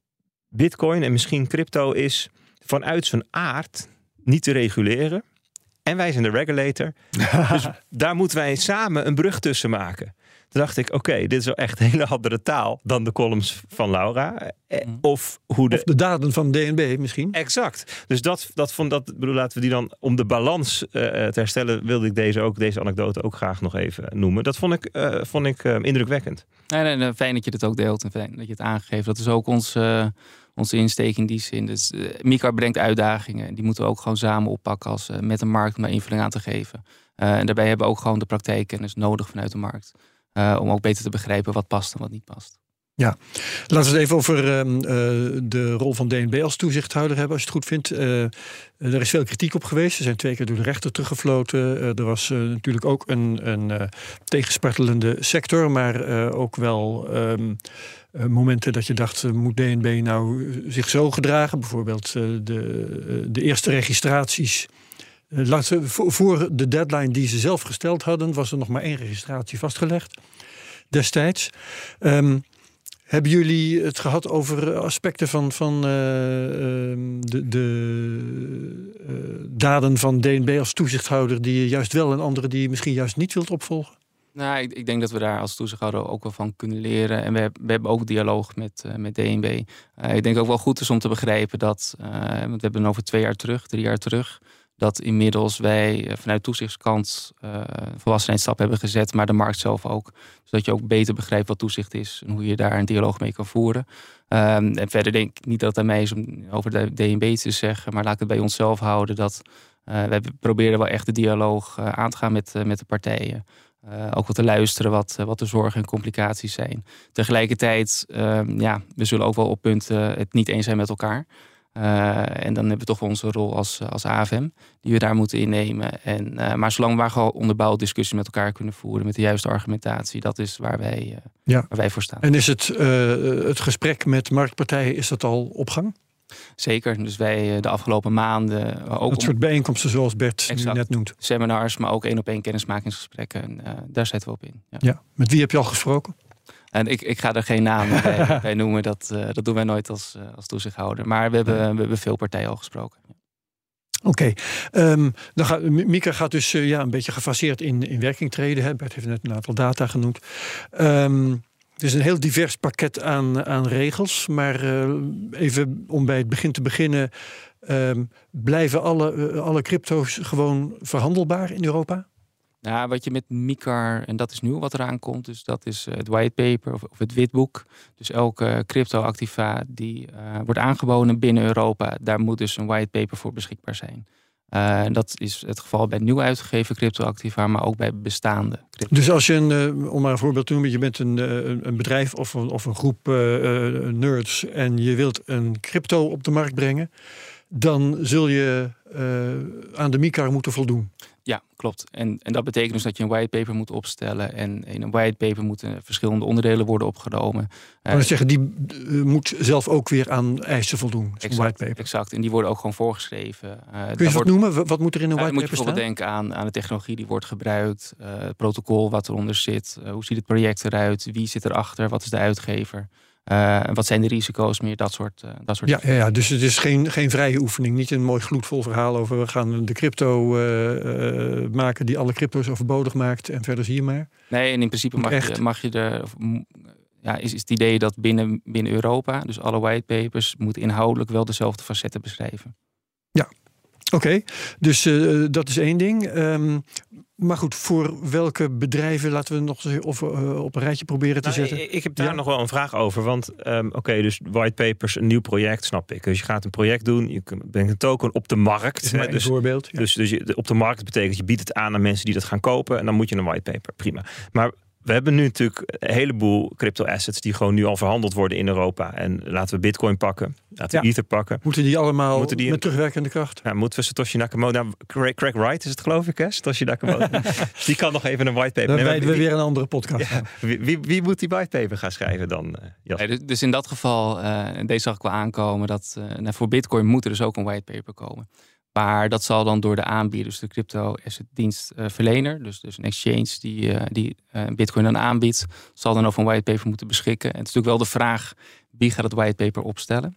Speaker 5: Bitcoin en misschien crypto is vanuit zijn aard niet te reguleren. En wij zijn de regulator. Dus daar moeten wij samen een brug tussen maken. Toen dacht ik, oké, okay, dit is wel echt hele andere taal dan de columns van Laura. Of hoe de,
Speaker 3: of de daden van D N B misschien.
Speaker 5: Exact. Dus dat, dat vond dat, bedoel, laten we die dan, om de balans uh, te herstellen, wilde ik deze ook, deze anekdote ook graag nog even noemen. Dat vond ik, uh, vond ik uh, indrukwekkend.
Speaker 4: Nee, nee, nee, fijn dat je het ook deelt en fijn dat je het aangeeft. Dat is ook ons, uh, onze insteek in die zin. Dus uh, MICAR brengt uitdagingen en die moeten we ook gewoon samen oppakken als uh, met de markt om daar invulling aan te geven. Uh, en daarbij hebben we ook gewoon de praktijkkennis nodig vanuit de markt. Uh, om ook beter te begrijpen wat past en wat niet past.
Speaker 3: Ja, laten we het even over uh, uh, de rol van D N B als toezichthouder hebben, als je het goed vindt. Uh, er is veel kritiek op geweest. Ze zijn twee keer door de rechter teruggefloten. Uh, er was uh, natuurlijk ook een, een uh, tegenspartelende sector, maar uh, ook wel um, uh, momenten dat je dacht, uh, moet D N B nou zich zo gedragen? Bijvoorbeeld uh, de, uh, de eerste registraties. Uh, laten we, voor de deadline die ze zelf gesteld hadden, was er nog maar één registratie vastgelegd destijds. Um, Hebben jullie het gehad over aspecten van, van uh, de, de uh, daden van D N B als toezichthouder die je juist wel en andere die je misschien juist niet wilt opvolgen?
Speaker 4: Nou, ik, ik denk dat we daar als toezichthouder ook wel van kunnen leren. En we, hebben, we hebben ook dialoog met, uh, met D N B. Uh, ik denk ook wel goed is om te begrijpen dat, uh, want we hebben over twee jaar terug, drie jaar terug, dat inmiddels wij vanuit toezichtskant uh, volwassenheidsstap hebben gezet, maar de markt zelf ook. Zodat je ook beter begrijpt wat toezicht is en hoe je daar een dialoog mee kan voeren. Um, en verder denk ik niet dat het aan mij is om over de D N B te zeggen, maar laat ik het bij onszelf houden. Dat uh, we proberen wel echt de dialoog uh, aan te gaan met, uh, met de partijen. Uh, ook wat te luisteren wat, uh, wat de zorgen en complicaties zijn. Tegelijkertijd, uh, ja, we zullen ook wel op punten het niet eens zijn met elkaar. Uh, en dan hebben we toch wel onze rol als, als A F M die we daar moeten innemen. En, uh, maar zolang we gewoon onderbouwd discussies met elkaar kunnen voeren met de juiste argumentatie, dat is waar wij, uh, ja. waar wij voor staan.
Speaker 3: En is het, uh, het gesprek met marktpartijen, is dat al op gang?
Speaker 4: Zeker. Dus wij de afgelopen maanden ook.
Speaker 3: Dat soort bijeenkomsten zoals Bert exact, nu net noemt.
Speaker 4: Seminars, maar ook één op één kennismakingsgesprekken. En, uh, daar zetten we op in. Ja.
Speaker 3: Ja. Met wie heb je al gesproken?
Speaker 4: En ik, ik ga er geen namen bij, bij noemen. Dat, uh, dat doen wij nooit als, uh, als toezichthouder. Maar we hebben, we hebben veel partijen al gesproken.
Speaker 3: Oké. Okay. Um, dan gaat, MICAR gaat dus uh, ja, een beetje gefaseerd in, in werking treden. Hè. Bert heeft net een aantal data genoemd. Um, het is een heel divers pakket aan, aan regels. Maar uh, even om bij het begin te beginnen. Um, blijven alle, uh, alle crypto's gewoon verhandelbaar in Europa?
Speaker 4: Nou, wat je met MICAR, en dat is nieuw wat eraan komt, dus dat is het whitepaper of, of het witboek. Dus elke cryptoactiva die uh, wordt aangeboden binnen Europa, daar moet dus een whitepaper voor beschikbaar zijn. Uh, dat is het geval bij nieuw uitgegeven cryptoactiva, maar ook bij bestaande crypto.
Speaker 3: Dus als je een, uh, om maar een voorbeeld te noemen, je bent een, uh, een bedrijf of een, of een groep uh, uh, nerds en je wilt een crypto op de markt brengen, dan zul je uh, aan de MICAR moeten voldoen.
Speaker 4: Ja, klopt. En, en dat betekent dus dat je een whitepaper moet opstellen. En in een whitepaper moeten verschillende onderdelen worden opgenomen.
Speaker 3: Maar dat zeggen, die uh, moet zelf ook weer aan eisen voldoen.
Speaker 4: Exact,
Speaker 3: whitepaper.
Speaker 4: Exact. En die worden ook gewoon voorgeschreven. Uh,
Speaker 3: Kun je wat
Speaker 4: wordt,
Speaker 3: noemen? Wat moet er in een whitepaper staan?
Speaker 4: Uh, moet je bijvoorbeeld denken aan, aan de technologie die wordt gebruikt. Uh, het protocol wat eronder zit. Uh, hoe ziet het project eruit? Wie zit erachter? Wat is de uitgever? Uh, wat zijn de risico's meer? Dat soort, uh, dat soort
Speaker 3: ja, ja, ja, dus het is geen, geen vrije oefening. Niet een mooi gloedvol verhaal over we gaan de crypto uh, uh, maken die alle crypto's overbodig maakt en verder zie je maar.
Speaker 4: Nee, en in principe mag je, mag je er... Ja, is, is het idee dat binnen, binnen Europa, dus alle whitepapers, moeten inhoudelijk wel dezelfde facetten beschrijven.
Speaker 3: Ja, oké. Okay. Dus uh, dat is één ding. Um, Maar goed, voor welke bedrijven laten we nog eens of, uh, op een rijtje proberen te
Speaker 5: nou,
Speaker 3: zetten?
Speaker 5: Ik, ik heb daar
Speaker 3: ja?
Speaker 5: nog wel een vraag over. Want um, oké, okay, dus whitepapers, een nieuw project, snap ik. Dus je gaat een project doen, je brengt een token op de markt.
Speaker 3: Is maar
Speaker 5: hè, dus,
Speaker 3: een voorbeeld. Ja.
Speaker 5: Dus, dus je, op de markt betekent je biedt het aan aan mensen die dat gaan kopen. En dan moet je een whitepaper, prima. Maar we hebben nu natuurlijk een heleboel crypto-assets die gewoon nu al verhandeld worden in Europa. En laten we Bitcoin pakken, laten we ja. Ether pakken.
Speaker 3: Moeten die allemaal moeten die, met terugwerkende kracht?
Speaker 5: Ja, moeten we Satoshi Nakamoto... Nou, Craig, Craig Wright is het geloof ik, hè? Satoshi Nakamoto. Die kan nog even een whitepaper...
Speaker 3: Dan
Speaker 5: nee,
Speaker 3: wijden we weer een andere podcast.
Speaker 5: Ja, wie, wie, wie moet die whitepaper gaan schrijven dan? Uh,
Speaker 4: nee, dus, dus in dat geval, uh, deze zag ik wel aankomen, dat uh, nou, voor Bitcoin moet er dus ook een whitepaper komen. Maar dat zal dan door de aanbieder, dus de crypto asset dienstverlener, dus, dus een exchange die, uh, die uh, Bitcoin dan aanbiedt, zal dan over een whitepaper moeten beschikken. En het is natuurlijk wel de vraag, wie gaat het whitepaper opstellen?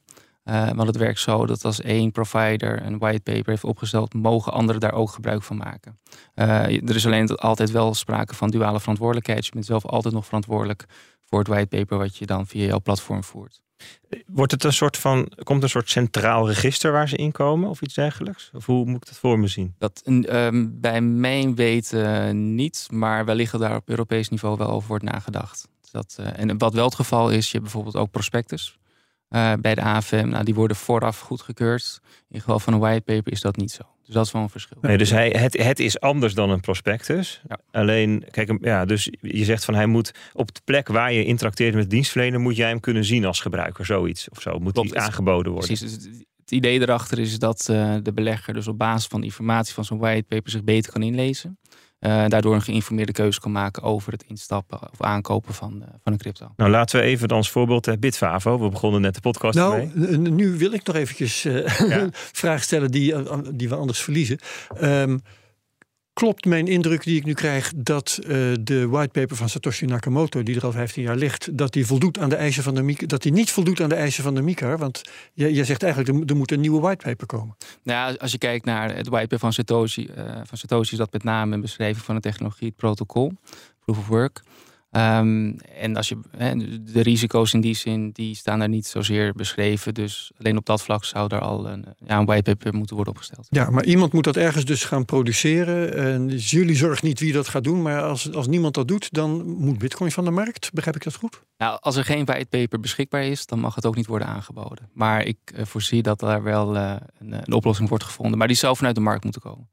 Speaker 4: Uh, want het werkt zo dat als één provider een whitepaper heeft opgesteld, mogen anderen daar ook gebruik van maken. Uh, er is alleen altijd wel sprake van duale verantwoordelijkheid. Je bent zelf altijd nog verantwoordelijk voor het whitepaper wat je dan via jouw platform voert.
Speaker 5: Wordt het een soort van, komt een soort centraal register waar ze in komen of iets dergelijks? Of hoe moet ik dat voor me zien?
Speaker 4: Dat um, bij mijn weten uh, niet, maar wellicht daar op Europees niveau wel over wordt nagedacht. Dat, uh, en wat wel het geval is, je hebt bijvoorbeeld ook prospectus uh, bij de A F M. Nou, die worden vooraf goedgekeurd. In geval van een whitepaper is dat niet zo. Dus dat is wel een verschil.
Speaker 5: Nee, dus hij, het, het is anders dan een prospectus. Ja. Alleen, kijk, ja, dus je zegt van hij moet op de plek waar je interacteert met de dienstverlener, moet jij hem kunnen zien als gebruiker, zoiets of zo. Moet die aangeboden worden.
Speaker 4: Precies. Het idee erachter is dat uh, de belegger dus op basis van de informatie van zo'n whitepaper zich beter kan inlezen. Uh, daardoor een geïnformeerde keuze kan maken over het instappen of aankopen van, uh, van een crypto.
Speaker 5: Nou, laten we even als voorbeeld uh, Bitvavo. We begonnen net de podcast
Speaker 3: nou,
Speaker 5: mee.
Speaker 3: Nu wil ik nog eventjes uh, ja. een vraag stellen die, uh, die we anders verliezen. Um, Klopt mijn indruk die ik nu krijg dat uh, de whitepaper van Satoshi Nakamoto, die er al vijftien jaar ligt, dat die voldoet aan de eisen van de MiCA, dat die niet voldoet aan de eisen van de MiCA? Want jij, jij zegt eigenlijk er, er moet een nieuwe whitepaper komen.
Speaker 4: Nou ja, als je kijkt naar het whitepaper van Satoshi, uh, van Satoshi is dat met name een beschrijving van de technologie, het protocol, proof of work. Um, en als je he, de risico's in die zin, die staan daar niet zozeer beschreven. Dus alleen op dat vlak zou er al een, ja, een whitepaper moeten worden opgesteld.
Speaker 3: Ja, maar iemand moet dat ergens dus gaan produceren. En dus jullie zorgen niet wie dat gaat doen. Maar als, als niemand dat doet, dan moet Bitcoin van de markt. Begrijp ik dat goed?
Speaker 4: Nou, als er geen whitepaper beschikbaar is, dan mag het ook niet worden aangeboden. Maar ik uh, voorzie dat daar wel uh, een, een oplossing wordt gevonden. Maar die zou vanuit de markt moeten komen.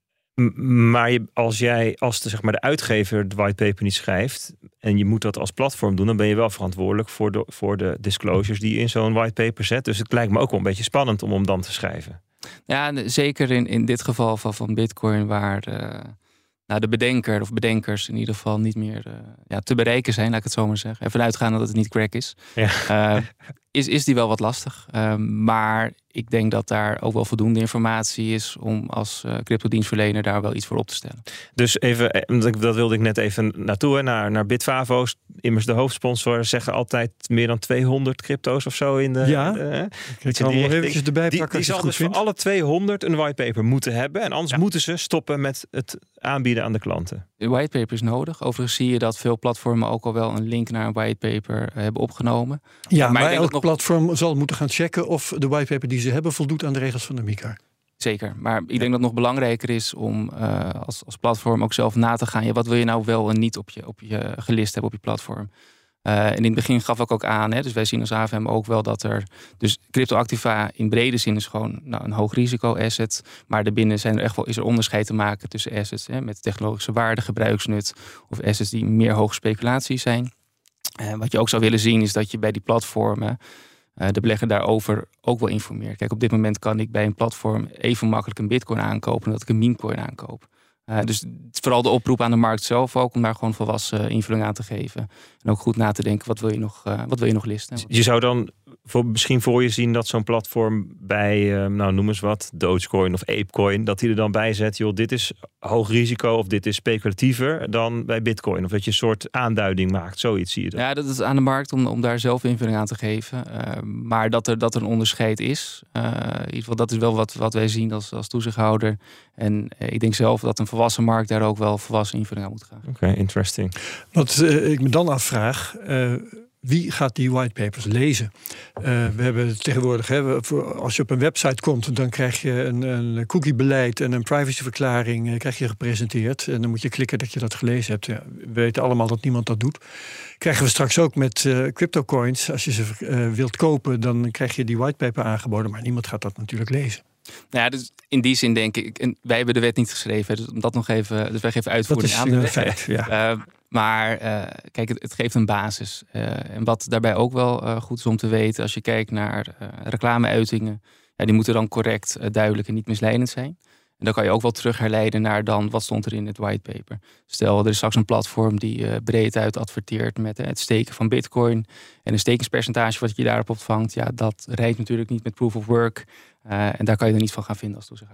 Speaker 5: Maar als jij als de, zeg maar, de uitgever de whitepaper niet schrijft en je moet dat als platform doen, dan ben je wel verantwoordelijk voor de, voor de disclosures die je in zo'n whitepaper zet. Dus het lijkt me ook wel een beetje spannend om hem dan te schrijven.
Speaker 4: Ja, zeker in, in dit geval van, van Bitcoin, waar uh, nou, de bedenker of bedenkers in ieder geval niet meer uh, ja, te bereiken zijn, laat ik het zo maar zeggen. Ervan uitgaan dat het niet crack is. Ja. Uh, is, is die wel wat lastig. Uh, maar ik denk dat daar ook wel voldoende informatie is om als uh, cryptodienstverlener daar wel iets voor op te stellen.
Speaker 5: Dus even, dat wilde ik net even naartoe, hè, naar, naar Bitvavo. Immers de hoofdsponsor zeggen altijd meer dan tweehonderd crypto's of zo in de.
Speaker 3: Ja,
Speaker 5: de,
Speaker 3: ik kan nog eventjes erbij pakken.
Speaker 5: Die, die zal dus
Speaker 3: vindt.
Speaker 5: voor alle tweehonderd een whitepaper moeten hebben. En anders
Speaker 4: ja.
Speaker 5: moeten ze stoppen met het aanbieden aan de klanten.
Speaker 4: De whitepaper is nodig. Overigens zie je dat veel platformen ook al wel een link naar een whitepaper hebben opgenomen.
Speaker 3: Ja, maar, maar elk nog... platform zal moeten gaan checken of de whitepaper die ze hebben voldoet aan de regels van de MiCA.
Speaker 4: Zeker, maar ik denk dat het nog belangrijker is om uh, als, als platform ook zelf na te gaan. Ja, wat wil je nou wel en niet op je, op je gelist hebben op je platform? Uh, en in het begin gaf ik ook aan, hè, dus wij zien als A F M ook wel dat er, dus cryptoactiva in brede zin is gewoon nou, een hoog risico asset, maar daarbinnen zijn er echt wel, is er onderscheid te maken tussen assets hè, met technologische waarde, gebruiksnut of assets die meer hoge speculatie zijn. Uh, wat je ook zou willen zien is dat je bij die platformen uh, de belegger daarover ook wel informeert. Kijk, op dit moment kan ik bij een platform even makkelijk een bitcoin aankopen dan dat ik een memecoin aankoop. Uh, dus vooral de oproep aan de markt zelf ook om daar gewoon volwassen invulling aan te geven. En ook goed na te denken, wat wil je nog, uh, wat wil je nog listen?
Speaker 5: Je zou dan voor, misschien voor je zien dat zo'n platform bij, uh, nou noem eens wat, Dogecoin of Apecoin, dat die er dan bij zet, joh, dit is hoog risico of dit is speculatiever dan bij Bitcoin. Of dat je een soort aanduiding maakt, zoiets zie je dan.
Speaker 4: Ja, dat is aan de markt om, om daar zelf invulling aan te geven. Uh, maar dat er, dat er een onderscheid is, uh, in ieder geval dat is wel wat, wat wij zien als, als toezichthouder. En uh, ik denk zelf dat een volwassen markt daar ook wel volwassen invulling aan moet gaan.
Speaker 5: Oké, okay, interesting.
Speaker 3: Wat uh, ik me dan afvraag, uh, wie gaat die whitepapers lezen? Uh, we hebben tegenwoordig, hè, als je op een website komt, dan krijg je een, een cookiebeleid en een privacyverklaring uh, krijg je gepresenteerd. En dan moet je klikken dat je dat gelezen hebt. Ja, we weten allemaal dat niemand dat doet. Krijgen we straks ook met uh, cryptocoins. Als je ze uh, wilt kopen, dan krijg je die whitepaper aangeboden. Maar niemand gaat dat natuurlijk lezen.
Speaker 4: Nou ja, dus in die zin denk ik, en wij hebben de wet niet geschreven, dus om dat nog even, dus wij geven uitvoering aan de wet.
Speaker 3: Feit, ja.
Speaker 4: Uh, maar uh, kijk, het, het geeft een basis. Uh, en wat daarbij ook wel uh, goed is om te weten, als je kijkt naar uh, reclameuitingen, ja, die moeten dan correct, uh, duidelijk en niet misleidend zijn. En dan kan je ook wel terug herleiden naar dan wat stond er in het whitepaper. Stel, er is straks een platform die uh, breed uit adverteert met uh, het steken van bitcoin. En een stekingspercentage wat je daarop ontvangt, ja, dat rijdt natuurlijk niet met proof of work. Uh, en daar kan je er niet van gaan vinden als toezichthouder.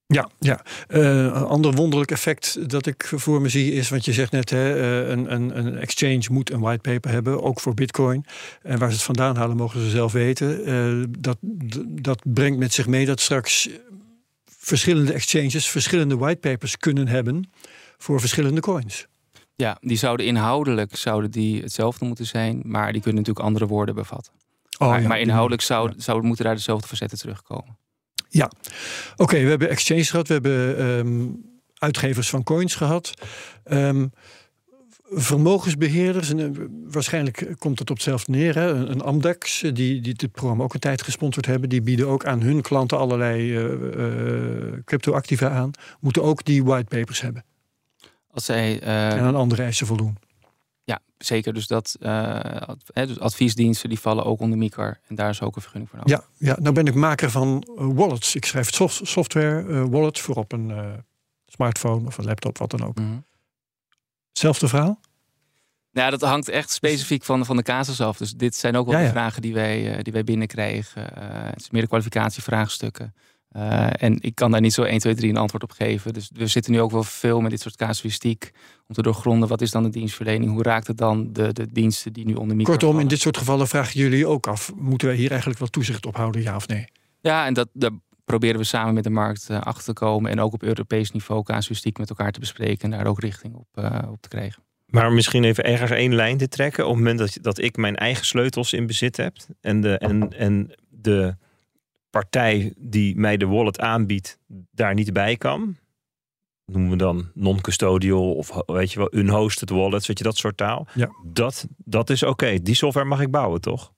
Speaker 3: Ja, ja. Uh, een ander wonderlijk effect dat ik voor me zie is, want je zegt net, hè, uh, een, een, een exchange moet een whitepaper hebben, ook voor Bitcoin. En waar ze het vandaan halen, mogen ze zelf weten. Uh, dat, dat brengt met zich mee dat straks verschillende exchanges verschillende whitepapers kunnen hebben voor verschillende coins.
Speaker 4: Ja, die zouden inhoudelijk zouden die hetzelfde moeten zijn, maar die kunnen natuurlijk andere woorden bevatten. Oh, maar, ja, maar inhoudelijk zou, zou, moeten daar dezelfde facetten terugkomen.
Speaker 3: Ja, oké, okay, we hebben exchange gehad, we hebben um, uitgevers van coins gehad. Um, vermogensbeheerders, en, uh, waarschijnlijk komt het op hetzelfde neer. Hè? Een, een Amdax, die, die dit programma ook een tijd gesponsord hebben, die bieden ook aan hun klanten allerlei uh, uh, cryptoactiva aan. Moeten ook die whitepapers hebben.
Speaker 4: Als zij, uh,
Speaker 3: en aan andere eisen voldoen.
Speaker 4: Ja, zeker. Dus dat uh, dus adviesdiensten die vallen ook onder MiCAR. En daar is ook een vergunning voor nodig.
Speaker 3: Ja, ja, nou ben ik maker van uh, wallets. Ik schrijf soft, software uh, wallets voor op een uh, smartphone of een laptop, wat dan ook. Mm-hmm. Hetzelfde verhaal?
Speaker 4: Ja, dat hangt echt specifiek van, van de casus af. Dus dit zijn ook wel ja, de ja. vragen die wij, uh, die wij binnenkrijgen. Uh, het is meer de kwalificatievraagstukken. Uh, en ik kan daar niet zo één, twee, drie een antwoord op geven. Dus we zitten nu ook wel veel met dit soort casuïstiek om te doorgronden. Wat is dan de dienstverlening? Hoe raakt het dan de, de diensten die nu onder MiCAR
Speaker 3: Kortom,
Speaker 4: vallen?
Speaker 3: In dit soort gevallen vragen jullie ook af. Moeten wij hier eigenlijk wel toezicht op houden, ja of nee?
Speaker 4: Ja, en dat, daar proberen we samen met de markt uh, achter te komen. En ook op Europees niveau casuïstiek met elkaar te bespreken. En daar ook richting op, uh, op te krijgen.
Speaker 5: Maar misschien even ergens één lijn te trekken. Op het moment dat, dat ik mijn eigen sleutels in bezit heb. En de... En, en de partij die mij de wallet aanbiedt daar niet bij kan, noemen we dan non-custodial of weet je wel, unhosted wallets, weet je, dat soort taal.
Speaker 3: Ja.
Speaker 5: Dat, dat is oké. Okay. Die software mag ik bouwen, toch?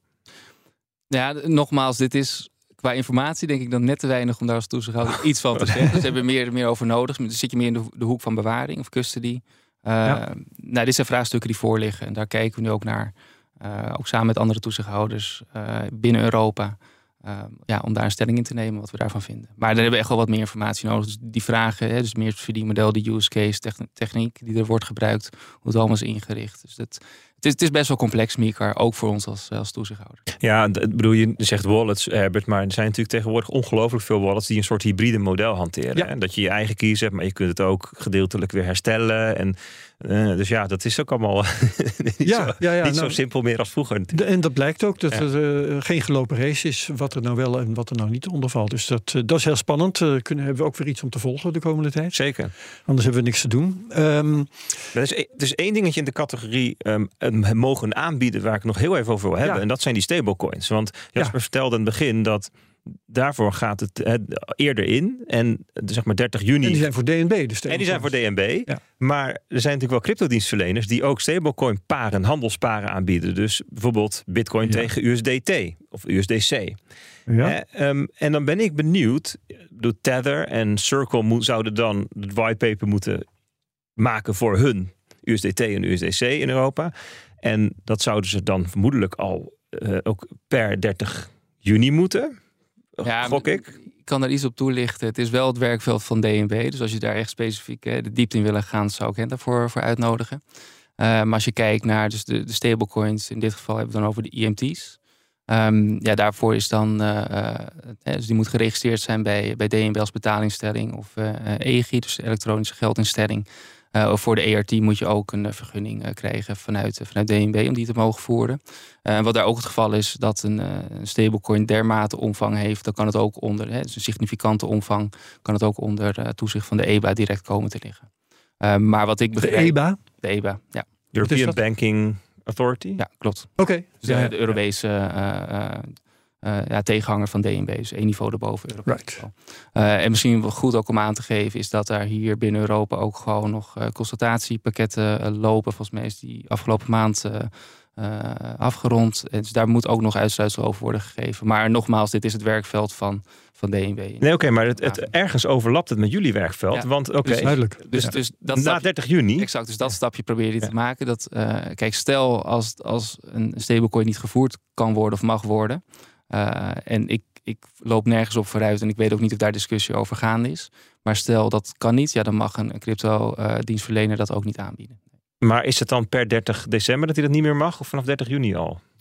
Speaker 4: Ja, nogmaals, dit is qua informatie denk ik dan net te weinig om daar als toezichthouder iets van te zeggen. Dus hebben we meer, meer over nodig. Dan zit je meer in de, de hoek van bewaring of custody. Uh, ja. Nou, dit zijn vraagstukken die voorliggen en daar kijken we nu ook naar. Uh, ook samen met andere toezichthouders uh, binnen Europa. Uh, ja, om daar een stelling in te nemen wat we daarvan vinden. Maar daar hebben we echt wel wat meer informatie nodig. Dus die vragen, hè, dus meer het verdienmodel, de use case, techniek die er wordt gebruikt, hoe het allemaal is ingericht. Dus dat, het, is, het is best wel complex, MiCAR, ook voor ons als, als toezichthouder. Ja,
Speaker 5: ik bedoel, je zegt wallets, Herbert, maar er zijn natuurlijk tegenwoordig ongelooflijk veel wallets die een soort hybride model hanteren. Ja. Hè? Dat je je eigen keys hebt, maar je kunt het ook gedeeltelijk weer herstellen. En Uh, dus ja, dat is ook allemaal niet, ja, zo, ja, ja, niet nou, zo simpel meer als vroeger.
Speaker 3: De, en dat blijkt ook dat ja. er uh, geen gelopen race is wat er nou wel en wat er nou niet onder valt. Dus dat, uh, dat is heel spannend. Uh, kunnen, hebben we ook weer iets om te volgen de komende tijd.
Speaker 5: Zeker.
Speaker 3: Anders hebben we niks te doen. Um,
Speaker 5: er, is, er is één dingetje in de categorie um, um, mogen aanbieden waar ik nog heel even over wil hebben. Ja. En dat zijn die stablecoins. Want Jasper ja. vertelde in het begin dat daarvoor gaat het he, eerder in. En zeg maar dertig juni.
Speaker 3: En die zijn voor D N B. Dus
Speaker 5: en die zijn voor D N B. Ja. Maar er zijn natuurlijk wel cryptodienstverleners die ook stablecoin paren, handelsparen aanbieden. Dus bijvoorbeeld Bitcoin ja. tegen U S D T of U S D C. Ja. Eh, um, en dan ben ik benieuwd. De Tether en Circle mo- zouden dan het whitepaper moeten maken voor hun U S D T en U S D C in Europa. En dat zouden ze dan vermoedelijk al uh, ook per dertig juni moeten. Ja, gok ik.
Speaker 4: Ik kan daar iets op toelichten. Het is wel het werkveld van D N B. Dus als je daar echt specifiek hè, de diepte in willen gaan, zou ik hen daarvoor voor uitnodigen. Uh, maar als je kijkt naar dus de, de stablecoins, in dit geval hebben we dan over de I M T's. Um, ja, daarvoor is dan, uh, uh, dus die moet geregistreerd zijn bij, bij D N B als betalingstelling of uh, E G I, dus elektronische geldinstelling. Uh, of voor de E R T moet je ook een uh, vergunning uh, krijgen vanuit, uh, vanuit D N B om die te mogen voeren. Uh, wat daar ook het geval is, dat een, uh, een stablecoin dermate omvang heeft, dan kan het ook onder, hè, dus een significante omvang, kan het ook onder uh, toezicht van de E B A direct komen te liggen. Uh, maar wat ik begrijp,
Speaker 3: de E B A?
Speaker 4: De E B A, ja.
Speaker 5: European Banking Authority?
Speaker 4: Ja, klopt.
Speaker 3: Oké. Okay.
Speaker 4: Dus de, de Europese uh, uh, Uh, ja, tegenhanger van D N B, dus één niveau erboven.
Speaker 3: Right.
Speaker 4: Uh, en misschien wel goed ook om aan te geven is dat daar hier binnen Europa ook gewoon nog uh, consultatiepakketten uh, lopen. Volgens mij is die afgelopen maand uh, uh, afgerond. En dus daar moet ook nog uitsluitsel over worden gegeven. Maar nogmaals, dit is het werkveld van, van D N B.
Speaker 5: Nee, oké, okay, maar het, het, ergens overlapt het met jullie werkveld. Ja. Want oké, okay,
Speaker 3: dus, duidelijk.
Speaker 4: Dus, dus dat
Speaker 5: na
Speaker 4: stapje,
Speaker 5: dertig juni.
Speaker 4: Exact, dus dat stapje probeer je ja. te maken. Dat, uh, kijk, stel als, als een stablecoin niet gevoerd kan worden of mag worden. Uh, en ik, ik loop nergens op vooruit en ik weet ook niet of daar discussie over gaande is. Maar stel dat kan niet, ja, dan mag een crypto-dienstverlener uh, dat ook niet aanbieden.
Speaker 5: Maar is het dan per dertig december dat hij dat niet meer mag of vanaf dertig juni al?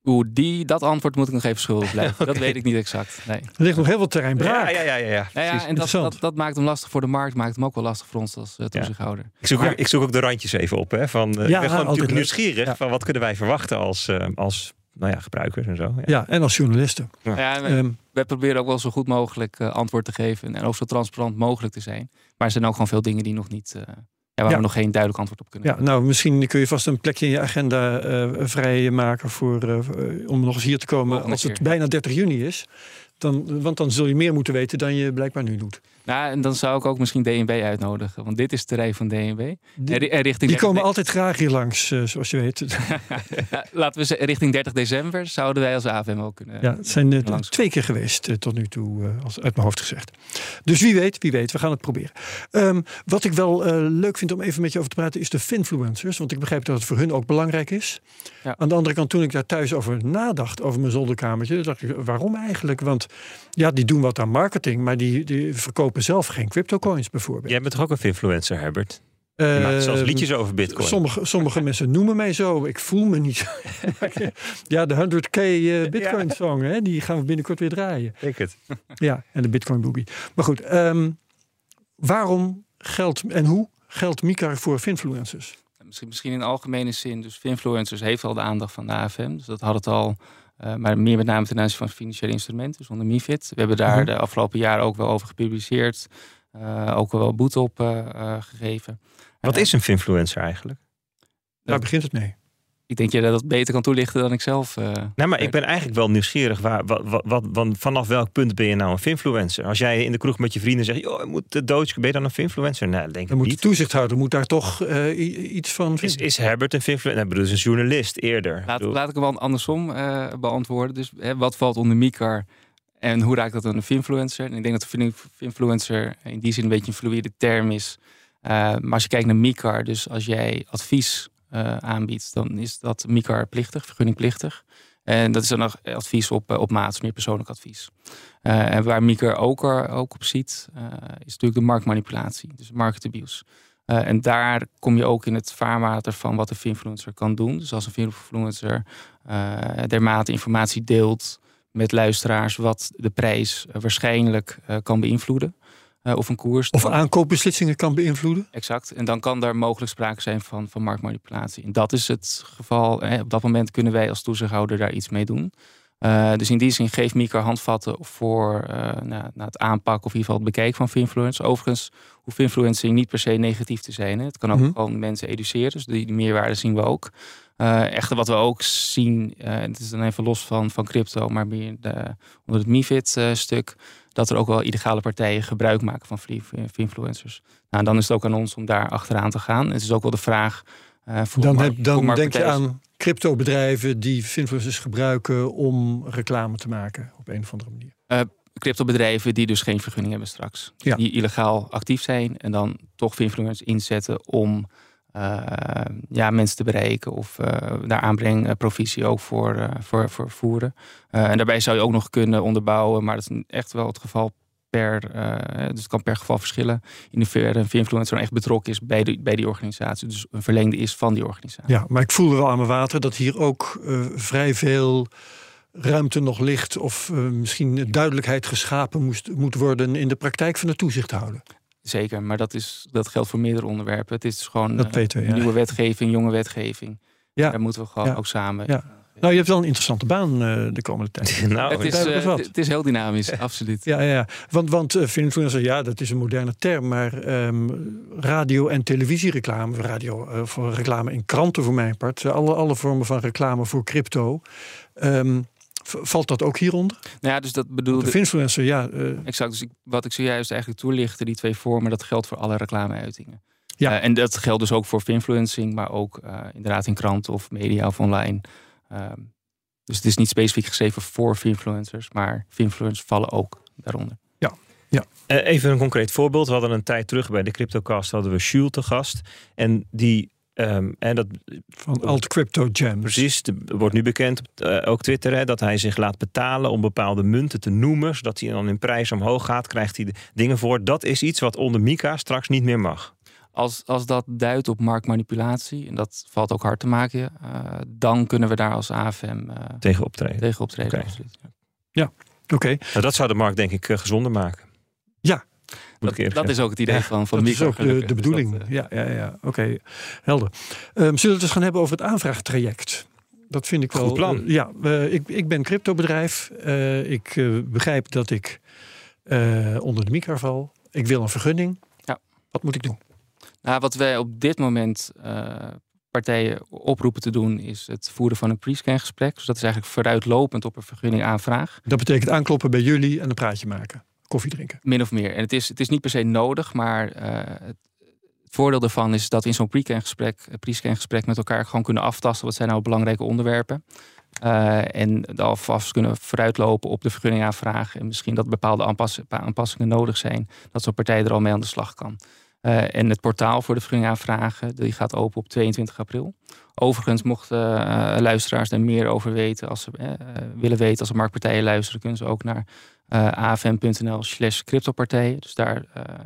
Speaker 4: Oeh, die, dat antwoord moet ik nog even schuldig blijven.
Speaker 5: Okay.
Speaker 4: Dat weet ik niet exact. Nee.
Speaker 3: Er ligt nog heel veel terrein braak.
Speaker 5: Ja, ja, ja, ja, ja.
Speaker 4: Nou ja, en dat, dat, dat maakt hem lastig voor de markt, maakt hem ook wel lastig voor ons als uh, toezichthouder.
Speaker 5: Ja. Ik, zoek ook, ik zoek ook de randjes even op. Hè, van, uh,
Speaker 3: Ja,
Speaker 5: ik ben gewoon natuurlijk
Speaker 3: leuk.
Speaker 5: nieuwsgierig
Speaker 3: Ja.
Speaker 5: van wat kunnen wij verwachten als, uh, als nou ja, gebruikers en zo. Ja.
Speaker 3: Ja, en als journalisten.
Speaker 4: Ja. Ja, we,
Speaker 3: Um,
Speaker 4: wij proberen ook wel zo goed mogelijk uh, antwoord te geven en ook zo transparant mogelijk te zijn. Maar er zijn ook gewoon veel dingen die nog niet, uh, ja, waar
Speaker 3: Ja.
Speaker 4: we nog geen duidelijk antwoord op kunnen
Speaker 3: Ja, nou, misschien kun je vast een plekje in je agenda uh, vrijmaken voor, uh, om nog eens hier te komen
Speaker 4: Volgende
Speaker 3: als het
Speaker 4: keer.
Speaker 3: bijna dertig juni is. Dan, want dan zul je meer moeten weten dan je blijkbaar nu doet.
Speaker 4: Nou, en dan zou ik ook misschien D N B uitnodigen. Want dit is het terrein van D N B.
Speaker 3: Die,
Speaker 4: en, en richting
Speaker 3: die komen
Speaker 4: dertig
Speaker 3: altijd graag hier langs, uh, zoals je weet.
Speaker 4: ja, laten we zeggen, richting dertig december zouden wij als A V M ook kunnen.
Speaker 3: Ja, het zijn uh,
Speaker 4: langs.
Speaker 3: twee keer geweest uh, tot nu toe, uh, als, uit mijn hoofd gezegd. Dus wie weet, wie weet, we gaan het proberen. Um, wat ik wel uh, leuk vind om even met je over te praten is de finfluencers. Want ik begrijp dat het voor hun ook belangrijk is.
Speaker 4: Ja.
Speaker 3: Aan de andere kant, toen ik daar thuis over nadacht, over mijn zolderkamertje, dacht ik, waarom eigenlijk? Want ja, die doen wat aan marketing, maar die, die verkopen zelf geen cryptocoins bijvoorbeeld.
Speaker 5: Jij bent toch ook een influencer, Herbert? Je
Speaker 3: Uh,
Speaker 5: maakt zelfs liedjes over Bitcoin.
Speaker 3: Sommige, sommige mensen noemen mij zo. Ik voel me niet. Ja, de honderd k uh, Bitcoin
Speaker 5: Ja.
Speaker 3: song, hè, die gaan we binnenkort weer draaien.
Speaker 5: Ik het.
Speaker 3: Ja, en de Bitcoin boogie. Maar goed, um, waarom geldt en hoe geldt MiCAR voor finfluencers?
Speaker 4: Misschien, misschien in algemene zin. Dus finfluencers heeft al de aandacht van de A F M. Dus dat had het al. Uh, maar meer met name ten aanzien van financiële instrumenten, dus onder MiFID. We hebben daar
Speaker 3: Mm-hmm.
Speaker 4: de afgelopen jaren ook wel over gepubliceerd. Uh, ook wel boete op uh, uh, gegeven.
Speaker 5: Wat
Speaker 4: Uh,
Speaker 5: is een finfluencer eigenlijk?
Speaker 3: Daar begint het mee.
Speaker 4: Ik denk je dat dat beter kan toelichten dan ik zelf. Uh,
Speaker 5: Nou, maar ik ben eigenlijk wel nieuwsgierig. Waar, wat, wat, wat, wat, vanaf welk punt ben je nou een finfluencer? Als jij in de kroeg met je vrienden zegt, joh, moet de doodje, ben je dan een finfluencer? Nou, denk ik
Speaker 3: Dan moet de
Speaker 5: niet.
Speaker 3: toezichthouder moet daar toch uh, iets van
Speaker 5: Is,
Speaker 3: vinden.
Speaker 5: is Herbert een finfluencer? Nou, ik bedoel, is een journalist eerder.
Speaker 4: laat,
Speaker 5: Bedoel,
Speaker 4: laat ik hem wel andersom uh, beantwoorden. Dus hè, wat valt onder MiCAR en hoe raakt dat aan een finfluencer? En ik denk dat de finfluencer in die zin een beetje een fluïde term is. Uh, maar als je kijkt naar MiCAR, dus als jij advies uh, aanbiedt, dan is dat MiCAR plichtig, vergunningplichtig. En dat is dan nog advies op, op maat, meer persoonlijk advies. Uh, en waar MiCAR ook, er, ook op ziet, uh, is natuurlijk de marktmanipulatie, dus market abuse. Uh, en daar kom je ook in het vaarwater van wat een finfluencer kan doen. Dus als een finfluencer uh, dermate informatie deelt met luisteraars wat de prijs uh, waarschijnlijk uh, kan beïnvloeden. Uh, of een koers.
Speaker 3: Of
Speaker 4: dan,
Speaker 3: aankoopbeslissingen kan beïnvloeden.
Speaker 4: exact. En dan kan daar mogelijk sprake zijn van, van marktmanipulatie. En dat is het geval. Hè. Op dat moment kunnen wij als toezichthouder daar iets mee doen. Uh, dus in die zin geeft MiCAR handvatten voor uh, nou, nou het aanpakken of in ieder geval het bekijken van finfluencers. Overigens hoeft influencing niet per se negatief te zijn. Hè. Het kan ook
Speaker 3: Mm-hmm.
Speaker 4: gewoon mensen educeren. Dus die, die meerwaarde zien we ook. Uh, echter wat we ook zien, uh, het is dan even los van, van crypto, maar meer de, onder het MiFID-stuk, uh, dat er ook wel illegale partijen gebruik maken van finfluencers. Nou, dan is het ook aan ons om daar achteraan te gaan. Het is ook wel de vraag. Uh, voor
Speaker 3: Dan,
Speaker 4: mar-
Speaker 3: heb, dan
Speaker 4: voor
Speaker 3: denk je
Speaker 4: marktpartijen.
Speaker 3: aan cryptobedrijven die finfluencers gebruiken om reclame te maken op een of andere manier.
Speaker 4: Uh, cryptobedrijven die dus geen vergunning hebben straks.
Speaker 3: Ja.
Speaker 4: Die illegaal actief zijn en dan toch finfluencers inzetten om uh, ja, mensen te bereiken of uh, daar aanbreng uh, provisie ook voor, uh, voor, voor voeren. Uh, en daarbij zou je ook nog kunnen onderbouwen, maar dat is echt wel het geval per, uh, dus het kan per geval verschillen in hoeverre een influencer echt betrokken is bij, de, bij die organisatie. Dus een verlengde is van die organisatie.
Speaker 3: Ja, maar ik voel er al aan mijn water dat hier ook uh, vrij veel ruimte nog ligt of uh, misschien duidelijkheid geschapen moest, moet worden in de praktijk van de toezichthouder.
Speaker 4: Zeker, maar dat, is, dat geldt voor meerdere onderwerpen. Het is gewoon
Speaker 3: Dat
Speaker 4: uh,
Speaker 3: weten we, ja.
Speaker 4: nieuwe wetgeving, jonge wetgeving.
Speaker 3: Ja.
Speaker 4: Daar moeten we gewoon
Speaker 3: Ja.
Speaker 4: ook samen...
Speaker 3: Ja. Nou, je hebt wel een interessante baan uh, de komende tijd.
Speaker 5: nou,
Speaker 4: Het is,
Speaker 3: duidelijk
Speaker 4: uh,
Speaker 3: wat.
Speaker 4: het is heel dynamisch, absoluut.
Speaker 3: Ja, ja, ja. Want, want uh, finfluencer, ja, dat is een moderne term, maar um, radio- en televisiereclame, radio, uh, voor reclame in kranten voor mijn part, uh, alle, alle vormen van reclame voor crypto, um, v- valt dat ook hieronder?
Speaker 4: Nou ja, dus dat
Speaker 3: De
Speaker 4: bedoelde...
Speaker 3: finfluencer, ja. Uh,
Speaker 4: Exact, dus ik, wat ik zojuist eigenlijk toelichtte, die twee vormen, dat geldt voor alle reclameuitingen.
Speaker 3: Ja.
Speaker 4: Uh, en dat geldt dus ook voor finfluencing, maar ook uh, inderdaad in kranten of media of online. Um, dus het is niet specifiek geschreven voor finfluencers, maar finfluencers vallen ook daaronder.
Speaker 5: Uh, even een concreet voorbeeld. We hadden een tijd terug bij de CryptoCast hadden we Jules te gast. En die, um, en dat
Speaker 3: van Alt Crypto Jam.
Speaker 5: precies, de, wordt nu bekend op uh, ook Twitter, hè, dat hij zich laat betalen om bepaalde munten te noemen, zodat hij dan in prijs omhoog gaat, krijgt hij de dingen voor. Dat is iets wat onder MiCAR straks niet meer mag.
Speaker 4: Als, als dat duidt op marktmanipulatie, en dat valt ook hard te maken, uh, dan kunnen we daar als A F M uh,
Speaker 5: tegen optreden.
Speaker 4: Tegen optreden
Speaker 3: okay. ja, ja oké. Okay.
Speaker 5: Nou, dat zou de markt denk ik uh, gezonder maken.
Speaker 3: Ja.
Speaker 4: Dat, dat is ook het idee van, van
Speaker 3: dat
Speaker 4: Micro.
Speaker 3: Dat is ook de, de bedoeling. Dat, uh, ja, ja, ja. oké. Okay. Helder. Um, zullen we het eens gaan hebben over het aanvraagtraject? Dat vind ik wel...
Speaker 5: Goed plan.
Speaker 3: Uh, ja, uh, ik, ik ben cryptobedrijf. Uh, ik uh, begrijp dat ik uh, onder de micro val. Ik wil een vergunning.
Speaker 4: Ja.
Speaker 3: Wat moet ik doen?
Speaker 4: Nou, wat wij op dit moment uh, partijen oproepen te doen, is het voeren van een pre-scan gesprek. Dus dat is eigenlijk vooruitlopend op een vergunningaanvraag.
Speaker 3: Dat betekent aankloppen bij jullie en een praatje maken. Koffie drinken.
Speaker 4: Min of meer. En het is, het is niet per se nodig, maar uh, het, het voordeel daarvan is dat we in zo'n pre-scan gesprek, pre-scan gesprek met elkaar gewoon kunnen aftasten. Wat zijn nou belangrijke onderwerpen? Uh, en alvast kunnen vooruitlopen op de vergunningaanvraag. En misschien dat bepaalde aanpass- aanpassingen nodig zijn. Dat zo'n partij er al mee aan de slag kan. Uh, en het portaal voor de vergunningaanvragen, die gaat open op tweeëntwintig april. Overigens mochten uh, luisteraars daar meer over weten. Als ze uh, willen weten, als er marktpartijen luisteren, kunnen ze ook naar uh, afm.nl slash cryptopartijen. Dus daar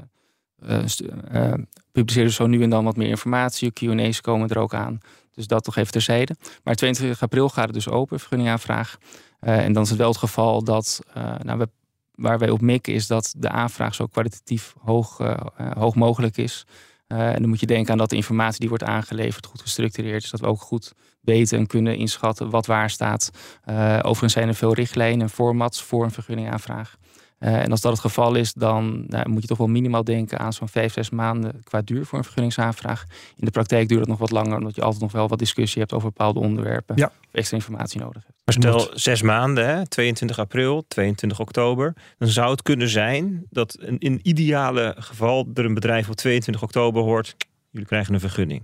Speaker 4: uh, uh, stu- uh, publiceren ze zo nu en dan wat meer informatie. Q en A's komen er ook aan. Dus dat nog even terzijde. Maar tweeëntwintig april gaat het dus open, vergunningaanvraag. Uh, en dan is het wel het geval dat uh, nou, we waar wij op mikken is dat de aanvraag zo kwalitatief hoog, uh, hoog mogelijk is. Uh, en dan moet je denken aan dat de informatie die wordt aangeleverd goed gestructureerd is. Dat we ook goed weten en kunnen inschatten wat waar staat. Uh, overigens zijn er veel richtlijnen en formats voor een vergunningaanvraag. Uh, en als dat het geval is, dan nou, moet je toch wel minimaal denken aan zo'n vijf, zes maanden qua duur voor een vergunningsaanvraag. In de praktijk duurt het nog wat langer, omdat je altijd nog wel wat discussie hebt over bepaalde onderwerpen.
Speaker 3: Ja.
Speaker 4: Of extra informatie nodig hebt.
Speaker 5: Maar stel zes maanden, hè, tweeëntwintig april, tweeëntwintig oktober. Dan zou het kunnen zijn dat in, in ideale geval er een bedrijf op tweeëntwintig oktober hoort. Jullie krijgen een vergunning.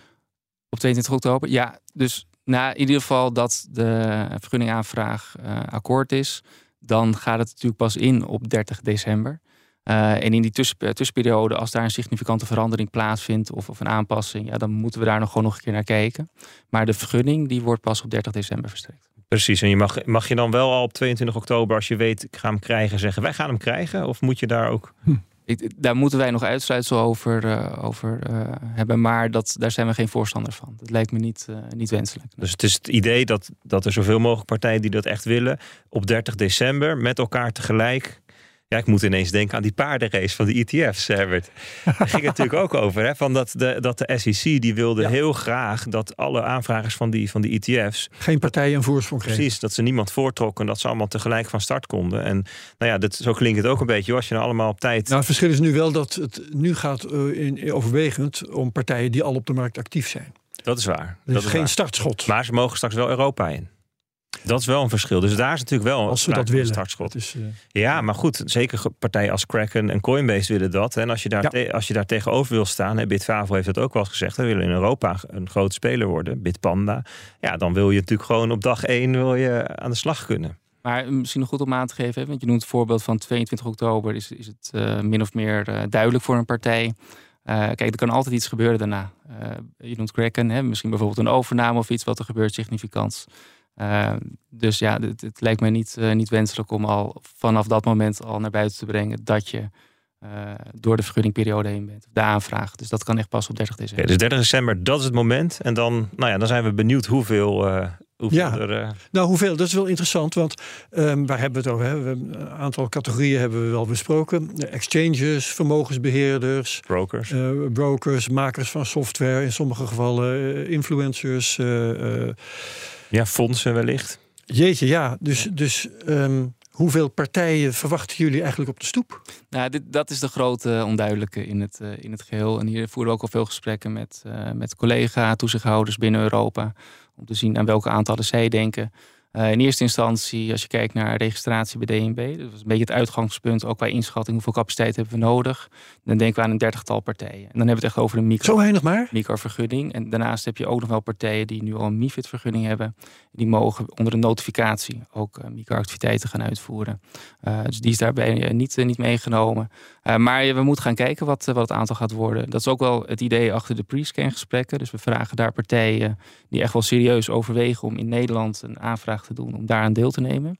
Speaker 4: Op tweeëntwintig oktober? Ja, dus na in ieder geval dat de vergunningaanvraag uh, akkoord is. Dan gaat het natuurlijk pas in op dertig december. Uh, en in die tussen, tussenperiode, als daar een significante verandering plaatsvindt of, of een aanpassing, ja, dan moeten we daar nog gewoon nog een keer naar kijken. Maar de vergunning die wordt pas op dertig december verstrekt.
Speaker 5: Precies, en je mag, mag je dan wel al op tweeëntwintig oktober, als je weet, ik ga hem krijgen, zeggen wij gaan hem krijgen? Of moet je daar ook...
Speaker 3: Hm.
Speaker 4: Ik, daar moeten wij nog uitsluitsel over, uh, over uh, hebben, maar dat, daar zijn we geen voorstander van. Dat lijkt me niet, uh, niet wenselijk.
Speaker 5: Dus het is het idee dat, dat er zoveel mogelijk partijen die dat echt willen, op dertig december met elkaar tegelijk... Ja, ik moet ineens denken aan die paardenrace van de E T F's, Herbert. Daar ging het natuurlijk ook over. Hè? Van dat, de, dat de S E C die wilde ja. heel graag dat alle aanvragers van die, van die E T F's...
Speaker 3: geen partijen een voorsprong kregen.
Speaker 5: Precies, dat ze niemand voortrokken. Dat ze allemaal tegelijk van start konden. En nou ja, dat, zo klinkt het ook een beetje. Als je nou allemaal op tijd...
Speaker 3: Nou, het verschil is nu wel dat het nu gaat uh, in, overwegend om partijen die al op de markt actief zijn.
Speaker 5: Dat is waar.
Speaker 3: Dat,
Speaker 5: dat
Speaker 3: is
Speaker 5: is
Speaker 3: geen
Speaker 5: waar.
Speaker 3: startschot.
Speaker 5: Maar ze mogen straks wel Europa in. Dat is wel een verschil. Dus daar is natuurlijk wel
Speaker 3: als we dat willen.
Speaker 5: Een startschot.
Speaker 3: Dat is, uh...
Speaker 5: Ja, maar goed, zeker partijen als Kraken en Coinbase willen dat. En als je daar, ja. te, als je daar tegenover wil staan, hè, Bitfavo heeft dat ook wel eens gezegd, we willen in Europa een groot speler worden, Bitpanda. Ja, dan wil je natuurlijk gewoon op dag één wil je aan de slag kunnen.
Speaker 4: Maar misschien nog goed om aan te geven, hè, want je noemt het voorbeeld van tweeëntwintig oktober, is, is het uh, min of meer uh, duidelijk voor een partij. Uh, kijk, er kan altijd iets gebeuren daarna. Uh, je noemt Kraken, hè, misschien bijvoorbeeld een overname of iets wat er gebeurt significants. Uh, dus ja, het, het lijkt mij niet, uh, niet wenselijk om al vanaf dat moment al naar buiten te brengen dat je uh, door de vergunningperiode heen bent. De aanvraag. Dus dat kan echt pas op dertig december.
Speaker 5: Ja, dus dertig december, dat is het moment. En dan, nou ja, dan zijn we benieuwd hoeveel... Uh, hoeveel
Speaker 3: ja,
Speaker 5: er, uh...
Speaker 3: nou hoeveel, dat is wel interessant. Want um, waar hebben we het over? Hè? We hebben een aantal categorieën hebben we wel besproken. Exchanges, vermogensbeheerders.
Speaker 5: Brokers.
Speaker 3: Uh, brokers, makers van software. In sommige gevallen uh, influencers. Uh, uh,
Speaker 5: Ja, fondsen wellicht.
Speaker 3: Jeetje, ja. Dus, dus um, hoeveel partijen verwachten jullie eigenlijk op de stoep?
Speaker 4: Nou, dit, dat is de grote onduidelijke in het, uh, in het geheel. En hier voeren we ook al veel gesprekken met, uh, met collega-toezichthouders binnen Europa. Om te zien aan welke aantallen zij denken. Uh, in eerste instantie, als je kijkt naar registratie bij D N B, dat was een beetje het uitgangspunt, ook bij inschatting, hoeveel capaciteit hebben we nodig. Dan denken we aan een dertigtal partijen. En dan hebben we het echt over een micro,
Speaker 3: Zo weinig maar?
Speaker 4: microvergunning. En daarnaast heb je ook nog wel partijen die nu al een MiFID-vergunning hebben. Die mogen onder een notificatie ook uh, microactiviteiten gaan uitvoeren. Uh, dus die is daarbij uh, niet, uh, niet meegenomen. Uh, maar we moeten gaan kijken wat, uh, wat het aantal gaat worden. Dat is ook wel het idee achter de pre-scan gesprekken. Dus we vragen daar partijen die echt wel serieus overwegen om in Nederland een aanvraag te doen, om daaraan deel te nemen.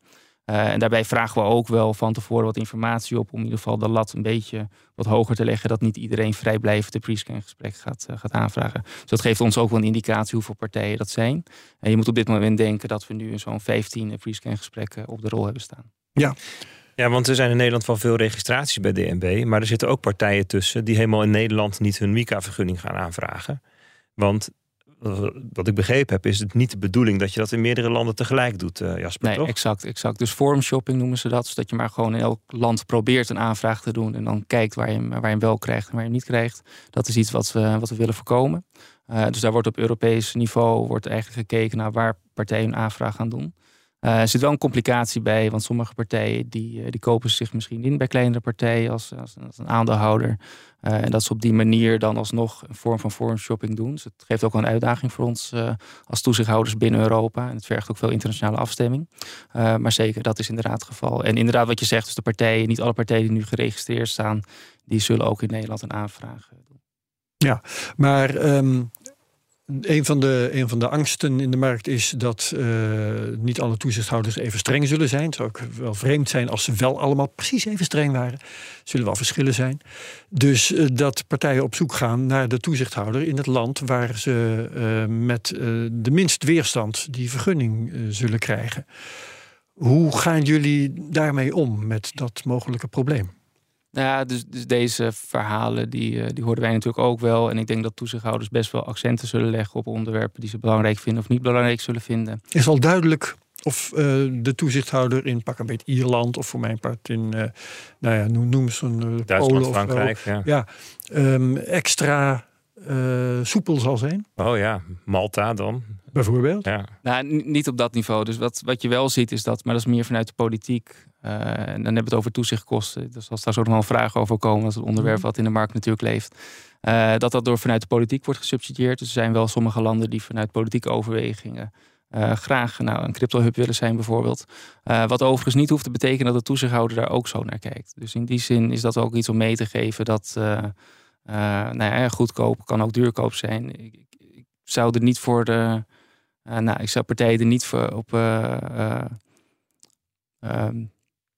Speaker 4: Uh, en daarbij vragen we ook wel van tevoren wat informatie op... om in ieder geval de lat een beetje wat hoger te leggen... dat niet iedereen vrijblijvend de pre-scan gesprek gaat, uh, gaat aanvragen. Dus dat geeft ons ook wel een indicatie hoeveel partijen dat zijn. En je moet op dit moment denken dat we nu zo'n vijftien pre-scan gesprekken op de rol hebben staan.
Speaker 3: Ja.
Speaker 5: Ja, want er zijn in Nederland wel veel registraties bij D N B... maar er zitten ook partijen tussen die helemaal in Nederland... niet hun MiCA-vergunning gaan aanvragen. Want wat ik begrepen heb, is het niet de bedoeling... dat je dat in meerdere landen tegelijk doet, uh, Jasper,
Speaker 4: nee,
Speaker 5: toch?
Speaker 4: exact, exact. Dus forum shopping noemen ze dat. Dus dat je maar gewoon in elk land probeert een aanvraag te doen... en dan kijkt waar je hem, waar je hem wel krijgt en waar je hem niet krijgt. Dat is iets wat we, wat we willen voorkomen. Uh, dus daar wordt op Europees niveau wordt eigenlijk gekeken... naar waar partijen een aanvraag gaan doen. Uh, er zit wel een complicatie bij, want sommige partijen die, uh, die kopen zich misschien in bij kleinere partijen als, als, als een aandeelhouder. Uh, en dat ze op die manier dan alsnog een vorm van forum shopping doen. Dus het geeft ook wel een uitdaging voor ons uh, als toezichthouders binnen Europa. En het vergt ook veel internationale afstemming. Uh, maar zeker, dat is inderdaad het geval. En inderdaad wat je zegt, dus de partijen, niet alle partijen die nu geregistreerd staan, die zullen ook in Nederland een aanvraag doen.
Speaker 3: Ja, maar... Um... Een van, de, een van de angsten in de markt is dat uh, niet alle toezichthouders even streng zullen zijn. Het zou ook wel vreemd zijn als ze wel allemaal precies even streng waren. Er zullen wel verschillen zijn. Dus uh, dat partijen op zoek gaan naar de toezichthouder in het land waar ze uh, met uh, de minst weerstand die vergunning uh, zullen krijgen. Hoe gaan jullie daarmee om met dat mogelijke probleem?
Speaker 4: Ja, dus, dus deze verhalen die, die hoorden wij natuurlijk ook wel. En ik denk dat toezichthouders best wel accenten zullen leggen op onderwerpen die ze belangrijk vinden of niet belangrijk zullen vinden.
Speaker 3: Is al duidelijk of uh, de toezichthouder in pak een beetje Ierland of voor mijn part in, uh, nou ja, noem, noem zo'n uh,
Speaker 5: Duitsland,
Speaker 3: Polen of
Speaker 5: Frankrijk,
Speaker 3: wel,
Speaker 5: ja,
Speaker 3: ja um, extra uh, soepel zal zijn?
Speaker 5: Oh ja, Malta dan.
Speaker 3: Bijvoorbeeld?
Speaker 5: Ja.
Speaker 4: Nou, n- niet op dat niveau. Dus wat, wat je wel ziet is dat, maar dat is meer vanuit de politiek. Uh, en dan hebben we het over toezichtkosten. Dus als daar zo nog wel een vraag over komen, dat is een onderwerp wat in de markt natuurlijk leeft. Uh, dat dat door vanuit de politiek wordt gesubsidieerd. Dus er zijn wel sommige landen die vanuit politieke overwegingen uh, graag nou, een crypto-hub willen zijn bijvoorbeeld. Uh, wat overigens niet hoeft te betekenen dat de toezichthouder daar ook zo naar kijkt. Dus in die zin is dat ook iets om mee te geven dat uh, uh, nou ja, goedkoop kan ook duurkoop zijn. Ik, ik, ik zou er niet voor de... Uh, nou, ik zou partijen er niet voor op... Uh, uh, um,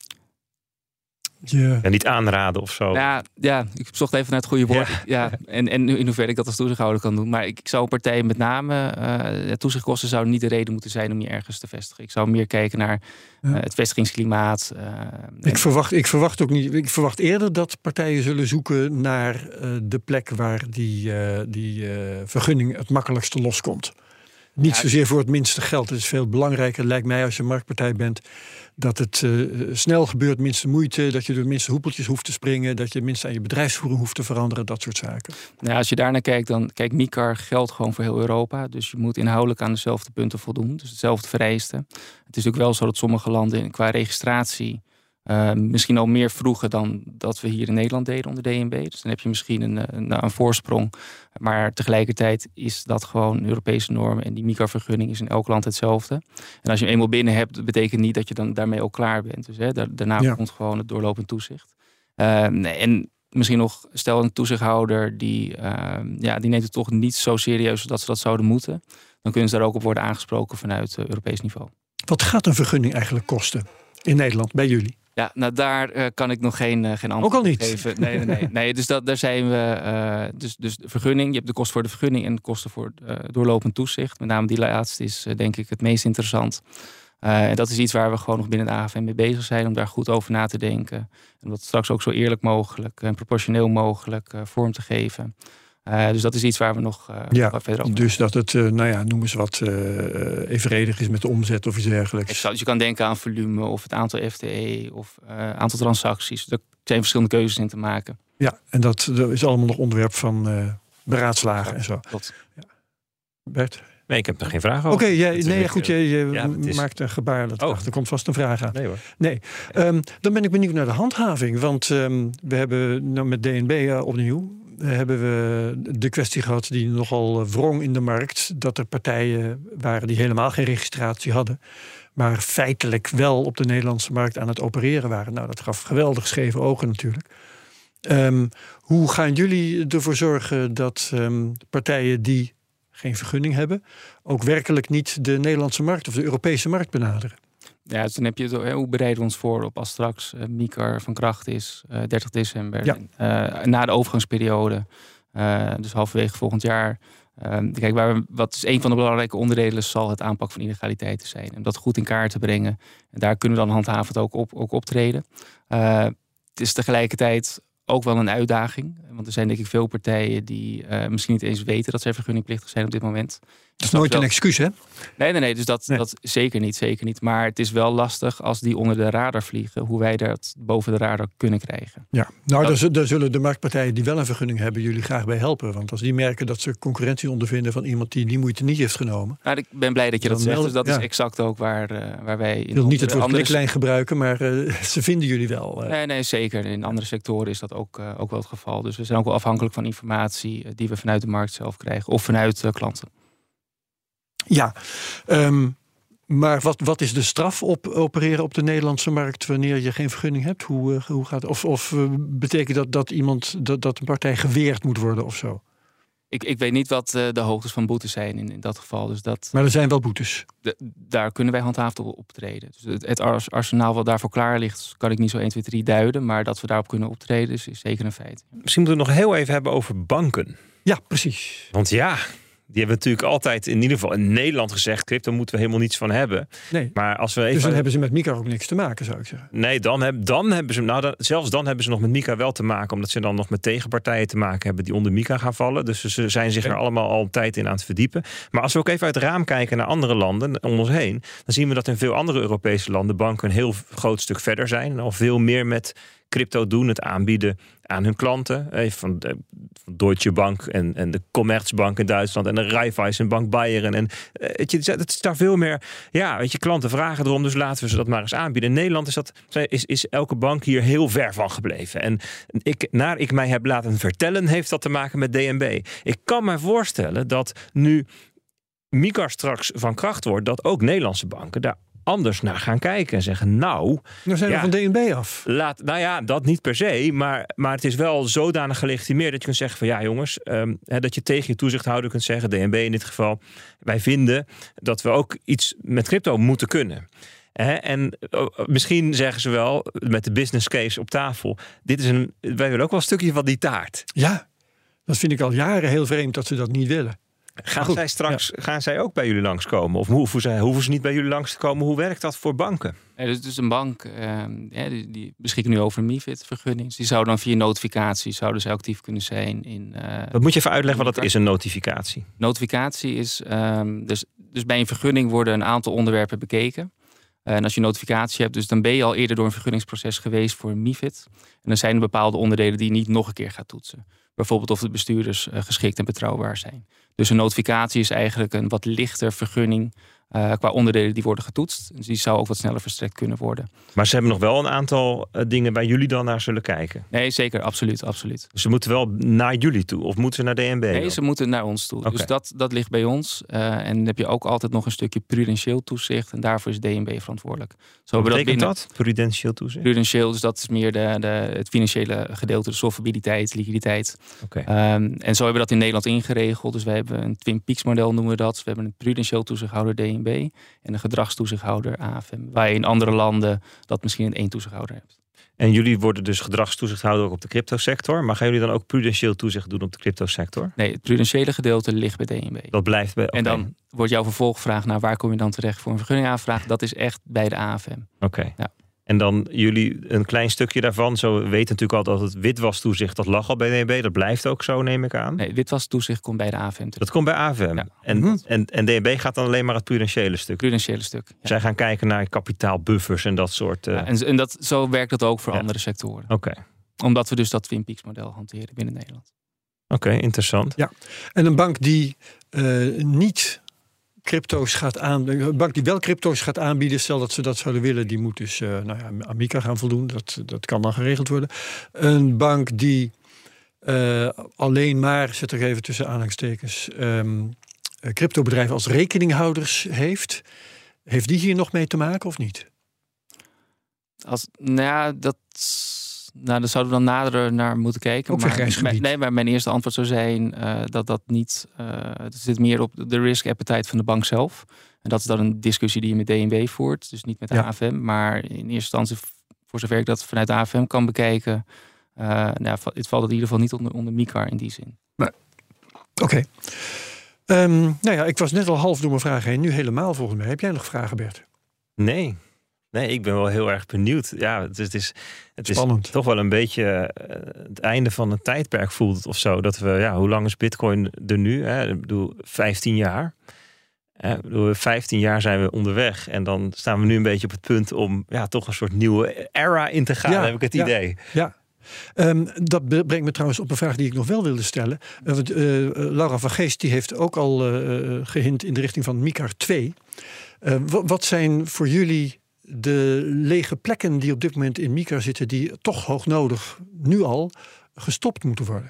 Speaker 3: Yeah.
Speaker 5: Ja, niet aanraden of zo.
Speaker 4: Ja, ja, ik zocht even naar het goede woord. Ja. Ja, en, en in hoeverre ik dat als toezichthouder kan doen. Maar ik, ik zou partijen met name... Uh, toezichtkosten zouden niet de reden moeten zijn om je ergens te vestigen. Ik zou meer kijken naar uh, het vestigingsklimaat. Uh,
Speaker 3: ik,
Speaker 4: en...
Speaker 3: verwacht, ik verwacht ook niet. Ik verwacht eerder dat partijen zullen zoeken naar uh, de plek waar die, uh, die uh, vergunning het makkelijkste loskomt. Niet ja, zozeer voor het minste geld. Het is veel belangrijker, lijkt mij, als je een marktpartij bent, dat het uh, snel gebeurt, minste moeite, dat je door de minste hoepeltjes hoeft te springen, dat je minst aan je bedrijfsvoering hoeft te veranderen, dat soort zaken.
Speaker 4: Nou, als je daarnaar kijkt, dan kijk, MiCAR geldt gewoon voor heel Europa. Dus je moet inhoudelijk aan dezelfde punten voldoen. Dus hetzelfde vereisten. Het is ook wel zo dat sommige landen qua registratie Uh, misschien al meer vroegen dan dat we hier in Nederland deden onder D N B. Dus dan heb je misschien een, een, een voorsprong. Maar tegelijkertijd is dat gewoon Europese norm. En die MiCAR-vergunning is in elk land hetzelfde. En als je hem eenmaal binnen hebt, betekent niet dat je dan daarmee ook klaar bent. Dus hè, daarna ja. komt gewoon het doorlopend toezicht. Uh, nee, en misschien nog, stel een toezichthouder die, uh, ja, die neemt het toch niet zo serieus als dat ze dat zouden moeten. Dan kunnen ze daar ook op worden aangesproken vanuit uh, Europees niveau.
Speaker 3: Wat gaat een vergunning eigenlijk kosten in Nederland bij jullie?
Speaker 4: Ja, nou daar uh, kan ik nog geen, uh, geen antwoord
Speaker 3: Ook al niet.
Speaker 4: geven. Nee, nee, nee. nee dus dat, daar zijn we. Uh, dus, dus de vergunning, je hebt de kosten voor de vergunning en de kosten voor uh, doorlopend toezicht. Met name die laatste is uh, denk ik het meest interessant. Uh, en dat is iets waar we gewoon nog binnen de A F M mee bezig zijn om daar goed over na te denken. En om dat straks ook zo eerlijk mogelijk en proportioneel mogelijk uh, vorm te geven. Uh, dus dat is iets waar we nog uh,
Speaker 3: ja,
Speaker 4: verder over
Speaker 3: dus dat het, uh, nou ja, noem eens wat, uh, evenredig is met de omzet of iets dergelijks.
Speaker 4: Exact, dus je kan denken aan volume of het aantal F T E of uh, aantal transacties. Er zijn verschillende keuzes in te maken.
Speaker 3: Ja, en dat, dat is allemaal nog onderwerp van uh, beraadslagen
Speaker 4: ja,
Speaker 3: en zo.
Speaker 4: Klopt.
Speaker 3: Ja. Bert?
Speaker 5: Nee, ik heb er geen vraag over.
Speaker 3: Oké, okay, nee, goed, je, je
Speaker 5: ja, is...
Speaker 3: maakt een gebaar. Dat oh. Er komt vast een vraag aan.
Speaker 5: Nee hoor.
Speaker 3: Nee. Um, dan ben ik benieuwd naar de handhaving. Want um, we hebben nou met D N B uh, opnieuw hebben we de kwestie gehad die nogal wrong in de markt. Dat er partijen waren die helemaal geen registratie hadden. Maar feitelijk wel op de Nederlandse markt aan het opereren waren. Nou, dat gaf geweldig scheve ogen natuurlijk. Um, hoe gaan jullie ervoor zorgen dat um, partijen die geen vergunning hebben ook werkelijk niet de Nederlandse markt of de Europese markt benaderen?
Speaker 4: Ja, dus dan heb je het, hè, hoe bereiden we ons voor op als straks uh, MiCAR van kracht is, uh, dertig december,
Speaker 3: Ja.
Speaker 4: uh, na de overgangsperiode, uh, dus halverwege volgend jaar. Uh, kijk, waar we, wat is een van de belangrijke onderdelen zal het aanpak van illegaliteiten zijn. En dat goed in kaart te brengen. En daar kunnen we dan handhavend ook, op, ook optreden. Uh, het is tegelijkertijd ook wel een uitdaging. Want er zijn denk ik veel partijen die uh, misschien niet eens weten dat zij vergunningplichtig zijn op dit moment.
Speaker 3: Dat is nooit
Speaker 4: wel...
Speaker 3: een excuus, hè?
Speaker 4: Nee, nee, nee. Dus dat,
Speaker 3: Nee.
Speaker 4: dat zeker niet, zeker niet. Maar het is wel lastig als die onder de radar vliegen, hoe wij dat boven de radar kunnen krijgen.
Speaker 3: Ja, nou,
Speaker 4: Dat-
Speaker 3: daar, z- daar zullen de marktpartijen die wel een vergunning hebben jullie graag bij helpen. Want als die merken dat ze concurrentie ondervinden van iemand die die moeite niet heeft genomen.
Speaker 4: Nou, ik ben blij dat je dat
Speaker 3: Dan
Speaker 4: zegt.
Speaker 3: meld-
Speaker 4: Dus dat
Speaker 3: ja.
Speaker 4: is exact ook waar, uh, waar wij in
Speaker 3: Ik wil niet het woord
Speaker 4: andere
Speaker 3: kliklijn gebruiken, maar uh, ze vinden jullie wel. Uh.
Speaker 4: Nee, nee, zeker. In andere sectoren is dat ook, uh, ook wel het geval. Dus we zijn ook wel afhankelijk van informatie uh, die we vanuit de markt zelf krijgen of vanuit uh, klanten.
Speaker 3: Ja, um, maar wat, wat is de straf op opereren op de Nederlandse markt wanneer je geen vergunning hebt? Hoe, uh, hoe gaat, of of uh, betekent dat dat iemand dat, dat een partij geweerd moet worden of zo?
Speaker 4: Ik, ik weet niet wat uh, de hoogtes van boetes zijn in, in dat geval. Dus dat,
Speaker 3: Maar er zijn wel boetes.
Speaker 4: de, daar kunnen wij handhaafd op optreden. Dus het, het ars- arsenaal wat daarvoor klaar ligt, kan ik niet zo één, twee, drie duiden. Maar dat we daarop kunnen optreden is, is zeker een feit.
Speaker 5: Misschien moeten we het nog heel even hebben over banken.
Speaker 3: Ja, precies.
Speaker 5: Want ja, die hebben natuurlijk altijd in ieder geval in Nederland gezegd, crypto moeten we helemaal niets van hebben.
Speaker 3: Nee.
Speaker 5: Maar als we even...
Speaker 3: Dus dan hebben ze met MiCAR ook niks te maken, zou ik zeggen.
Speaker 5: Nee, dan, heb, dan hebben ze, nou dan, zelfs dan hebben ze nog met MiCAR wel te maken, omdat ze dan nog met tegenpartijen te maken hebben die onder MiCAR gaan vallen. Dus ze zijn zich er allemaal al een tijd in aan het verdiepen. Maar als we ook even uit het raam kijken naar andere landen om ons heen, dan zien we dat in veel andere Europese landen banken een heel groot stuk verder zijn en al veel meer met crypto doen, het aanbieden aan hun klanten. Eh, van, de, van Deutsche Bank en, en de Commerzbank in Duitsland en de Raiffeisenbank Bayern. En eh, weet je, het is daar veel meer. Ja, weet je, klanten vragen erom, dus laten we ze dat maar eens aanbieden. In Nederland is dat is, is elke bank hier heel ver van gebleven. En ik, naar ik mij heb laten vertellen, heeft dat te maken met D N B. Ik kan me voorstellen dat nu MiCAR straks van kracht wordt, dat ook Nederlandse banken daar anders naar gaan kijken en zeggen, nou,
Speaker 3: Dan zijn we
Speaker 5: ja,
Speaker 3: van D N B af.
Speaker 5: laat, nou ja, dat niet per se, maar, maar het is wel zodanig gelegitimeerd dat je kunt zeggen van ja jongens, um, hè, dat je tegen je toezichthouder kunt zeggen, D N B in dit geval, wij vinden dat we ook iets met crypto moeten kunnen. Hè, en uh, misschien zeggen ze wel met de business case op tafel, dit is een, wij willen ook wel een stukje van die taart.
Speaker 3: Ja, dat vind ik al jaren heel vreemd dat ze dat niet willen.
Speaker 5: Gaan
Speaker 3: goed,
Speaker 5: zij straks gaan zij ook bij jullie langskomen? Of hoeven ze, hoeven ze niet bij jullie langs te komen? Hoe werkt dat voor banken?
Speaker 4: Ja, dus, dus een bank, uh, ja, die, die beschikken nu over een MiFID-vergunning. Dus die zouden dan via notificatie zouden ze actief kunnen zijn in. Uh,
Speaker 5: Dat moet je even uitleggen wat dat is, een notificatie.
Speaker 4: Notificatie is um, dus, dus bij een vergunning worden een aantal onderwerpen bekeken. Uh, en als je notificatie hebt, dus dan ben je al eerder door een vergunningsproces geweest voor een MiFID. En dan zijn er bepaalde onderdelen die je niet nog een keer gaat toetsen. Bijvoorbeeld of de bestuurders uh, geschikt en betrouwbaar zijn. Dus een notificatie is eigenlijk een wat lichter vergunning uh, qua onderdelen die worden getoetst. Dus die zou ook wat sneller verstrekt kunnen worden.
Speaker 5: Maar ze hebben nog wel een aantal uh, dingen waar jullie dan naar zullen kijken.
Speaker 4: Nee, zeker, absoluut, absoluut.
Speaker 5: Dus ze moeten wel naar jullie toe of moeten ze naar D N B?
Speaker 4: Nee,
Speaker 5: dan?
Speaker 4: ze moeten naar ons toe.
Speaker 5: Okay.
Speaker 4: Dus dat, dat ligt bij ons. Uh, en dan heb je ook altijd nog een stukje prudentieel toezicht. En daarvoor is D N B verantwoordelijk. Zo
Speaker 5: Wat
Speaker 4: we dat
Speaker 5: betekent
Speaker 4: binnen...
Speaker 5: dat? Prudentieel toezicht?
Speaker 4: Prudentieel, dus dat is meer de, de, het financiële gedeelte, de solvabiliteit, liquiditeit.
Speaker 5: Okay.
Speaker 4: Um, en zo hebben we dat in Nederland ingeregeld. Dus we hebben een Twin Peaks model noemen we dat. Dus we hebben een prudentieel toezichthouder D N B en een gedragstoezichthouder A F M. Waar je in andere landen dat misschien in één toezichthouder hebt.
Speaker 5: En jullie worden dus gedragstoezichthouder ook op de cryptosector. Maar gaan jullie dan ook prudentieel toezicht doen op de cryptosector?
Speaker 4: Nee, het prudentiële gedeelte ligt bij D N B.
Speaker 5: Dat blijft bij... Okay.
Speaker 4: En dan wordt jouw vervolgvraag naar waar kom je dan terecht voor een vergunningaanvraag. Dat is echt bij de A F M.
Speaker 5: Oké. Okay.
Speaker 4: Ja.
Speaker 5: En dan jullie een klein stukje daarvan. Zo weten natuurlijk al dat het witwastoezicht, dat lag al bij D N B. Dat blijft ook zo, neem ik aan.
Speaker 4: Nee, witwastoezicht komt bij de A F M terecht.
Speaker 5: Dat komt bij A F M. Ja. En, mm-hmm. en, en D N B gaat dan alleen maar het prudentiële stuk.
Speaker 4: Prudentiële stuk. Ja.
Speaker 5: Zij gaan kijken naar kapitaalbuffers en dat soort... Uh...
Speaker 4: Ja, en en dat, zo werkt dat ook voor ja. andere sectoren.
Speaker 5: Oké. Okay.
Speaker 4: Omdat we dus dat Twin Peaks model hanteren binnen Nederland.
Speaker 5: Oké, okay, interessant.
Speaker 3: Ja, en een bank die uh, niet... crypto's gaat aan, een bank die wel crypto's gaat aanbieden, stel dat ze dat zouden willen, die moet dus uh, nou ja, aan MiCAR gaan voldoen. Dat, dat kan dan geregeld worden. Een bank die uh, alleen maar, zet er even tussen aanhalingstekens, um, cryptobedrijven als rekeninghouders heeft, heeft die hier nog mee te maken of niet?
Speaker 4: Als, nou ja, dat... Nou, daar zouden we dan nader naar moeten kijken.
Speaker 3: Ook
Speaker 4: maar, nee, maar mijn eerste antwoord zou zijn uh, dat dat niet... Uh, het zit meer op de risk appetite van de bank zelf. En dat is dan een discussie die je met D N W voert. Dus niet met de
Speaker 3: Ja.
Speaker 4: A F M. Maar in eerste instantie, voor zover ik dat vanuit de A F M kan bekijken... Uh, nou, het valt in ieder geval niet onder, onder MICAR in die zin.
Speaker 3: Nee. Oké. Okay. Um, nou ja, ik was net al half door mijn vragen heen. Nu helemaal volgens mij. Heb jij nog vragen, Bert?
Speaker 5: Nee. Nee, ik ben wel heel erg benieuwd. Ja, het is, het is, het
Speaker 3: Spannend.
Speaker 5: is toch wel een beetje uh, het einde van een tijdperk voelt het of zo. Dat we, ja, hoe lang is Bitcoin er nu? Hè? Ik bedoel, vijftien jaar. Uh, ik bedoel, vijftien jaar zijn we onderweg. En dan staan we nu een beetje op het punt om ja, toch een soort nieuwe era in te gaan, ja, heb ik het
Speaker 3: ja,
Speaker 5: idee.
Speaker 3: Ja. Um, dat brengt me trouwens op een vraag die ik nog wel wilde stellen. Uh, uh, Laura van Geest die heeft ook al uh, gehint in de richting van MICAR twee. Uh, w- wat zijn voor jullie de lege plekken die op dit moment in MICAR zitten, die toch hoognodig nu al gestopt moeten worden?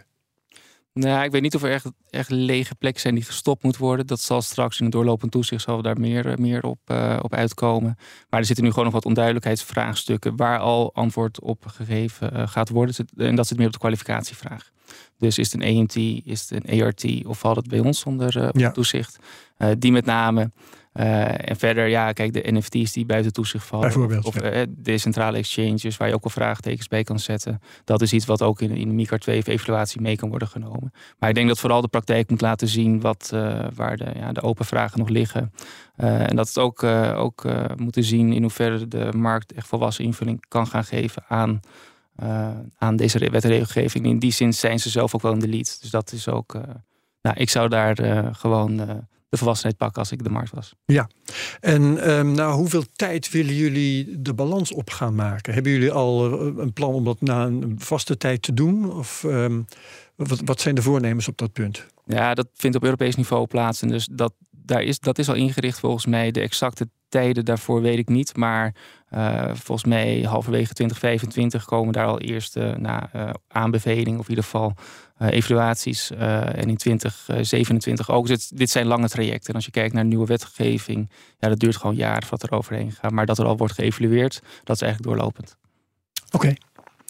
Speaker 4: Nou, ik weet niet of er echt, echt lege plekken zijn die gestopt moeten worden. Dat zal straks in het doorlopend toezicht zal daar meer, meer op, uh, op uitkomen. Maar er zitten nu gewoon nog wat onduidelijkheidsvraagstukken waar al antwoord op gegeven uh, gaat worden. En dat zit meer op de kwalificatievraag. Dus is het een A M T, is het een A R T of valt het bij ons onder uh,
Speaker 3: ja.
Speaker 4: toezicht? Uh, die met name. Uh, en verder, ja, kijk, de N F T's die buiten toezicht vallen.
Speaker 3: Bijvoorbeeld,
Speaker 4: of
Speaker 3: ja.
Speaker 4: uh, decentrale exchanges, waar je ook wel vraagtekens bij kan zetten. Dat is iets wat ook in, in de MICAR twee evaluatie mee kan worden genomen. Maar ik denk dat vooral de praktijk moet laten zien wat, uh, waar de, ja, de open vragen nog liggen. Uh, en dat het ook, uh, ook uh, moeten zien in hoeverre de markt echt volwassen invulling kan gaan geven aan, uh, aan deze wet en regelgeving. In die zin zijn ze zelf ook wel in de lead. Dus dat is ook, uh, nou, ik zou daar uh, gewoon... Uh, de volwassenheid pakken als ik de markt was.
Speaker 3: Ja, en um, nou, hoeveel tijd willen jullie de balans op gaan maken? Hebben jullie al uh, een plan om dat na een vaste tijd te doen? Of um, wat, wat zijn de voornemens op dat punt?
Speaker 4: Ja, dat vindt op Europees niveau plaats. En dus dat, daar is, dat is al ingericht volgens mij. De exacte tijden daarvoor weet ik niet. Maar uh, volgens mij halverwege twintig vijfentwintig komen daar al eerste na, uh, aanbevelingen. Of in ieder geval uh, evaluaties. Uh, en in twintig zevenentwintig ook. Dus dit zijn lange trajecten. En als je kijkt naar nieuwe wetgeving. Ja, dat duurt gewoon jaren wat er overheen gaat. Maar dat er al wordt geëvalueerd, dat is eigenlijk doorlopend.
Speaker 3: Oké. Okay.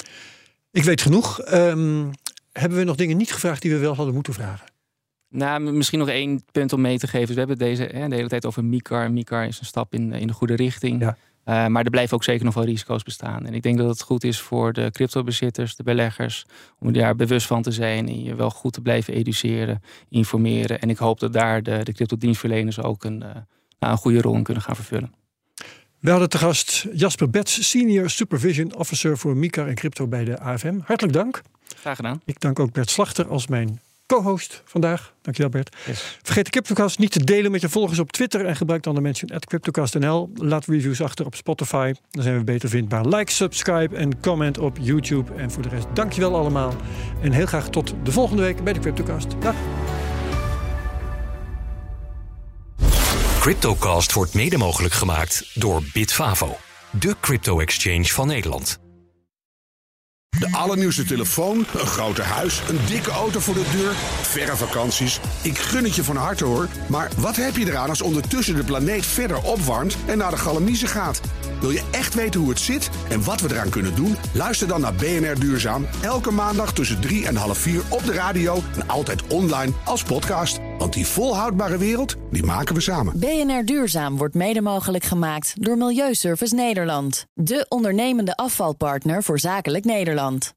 Speaker 3: Ik weet genoeg. Um, hebben we nog dingen niet gevraagd die we wel hadden moeten vragen?
Speaker 4: Nou, misschien nog één punt om mee te geven. We hebben deze hè, de hele tijd over MICAR. MICAR is een stap in, in de goede richting.
Speaker 3: Ja.
Speaker 4: Uh, maar er blijven ook zeker nog wel risico's bestaan. En ik denk dat het goed is voor de cryptobezitters, de beleggers, om daar bewust van te zijn en je wel goed te blijven educeren, informeren. En ik hoop dat daar de, de cryptodienstverleners ook een, uh, nou, een goede rol in kunnen gaan vervullen.
Speaker 3: We hadden te gast Jasper Bets, Senior Supervision Officer voor MICAR en crypto bij de A F M. Hartelijk dank.
Speaker 4: Graag gedaan.
Speaker 3: Ik dank ook Bert Slachter als mijn co-host vandaag. Dankjewel, Bert.
Speaker 4: Yes.
Speaker 3: Vergeet de CryptoCast niet te delen met je volgers op Twitter en gebruik dan de mention at CryptoCast punt n l. Laat reviews achter op Spotify. Dan zijn we beter vindbaar. Like, subscribe en comment op YouTube. En voor de rest, dankjewel allemaal. En heel graag tot de volgende week bij de CryptoCast. Dag.
Speaker 6: CryptoCast wordt mede mogelijk gemaakt door Bitvavo, de crypto-exchange van Nederland.
Speaker 1: De allernieuwste telefoon, een groter huis, een dikke auto voor de deur, verre vakanties. Ik gun het je van harte hoor. Maar wat heb je eraan als ondertussen de planeet verder opwarmt en naar de galamiezen gaat? Wil je echt weten hoe het zit en wat we eraan kunnen doen? Luister dan naar B N R Duurzaam. Elke maandag tussen drie en half vier op de radio en altijd online als podcast. Want die volhoudbare wereld, die maken we samen.
Speaker 2: B N R Duurzaam wordt mede mogelijk gemaakt door Milieuservice Nederland. De ondernemende afvalpartner voor zakelijk Nederland.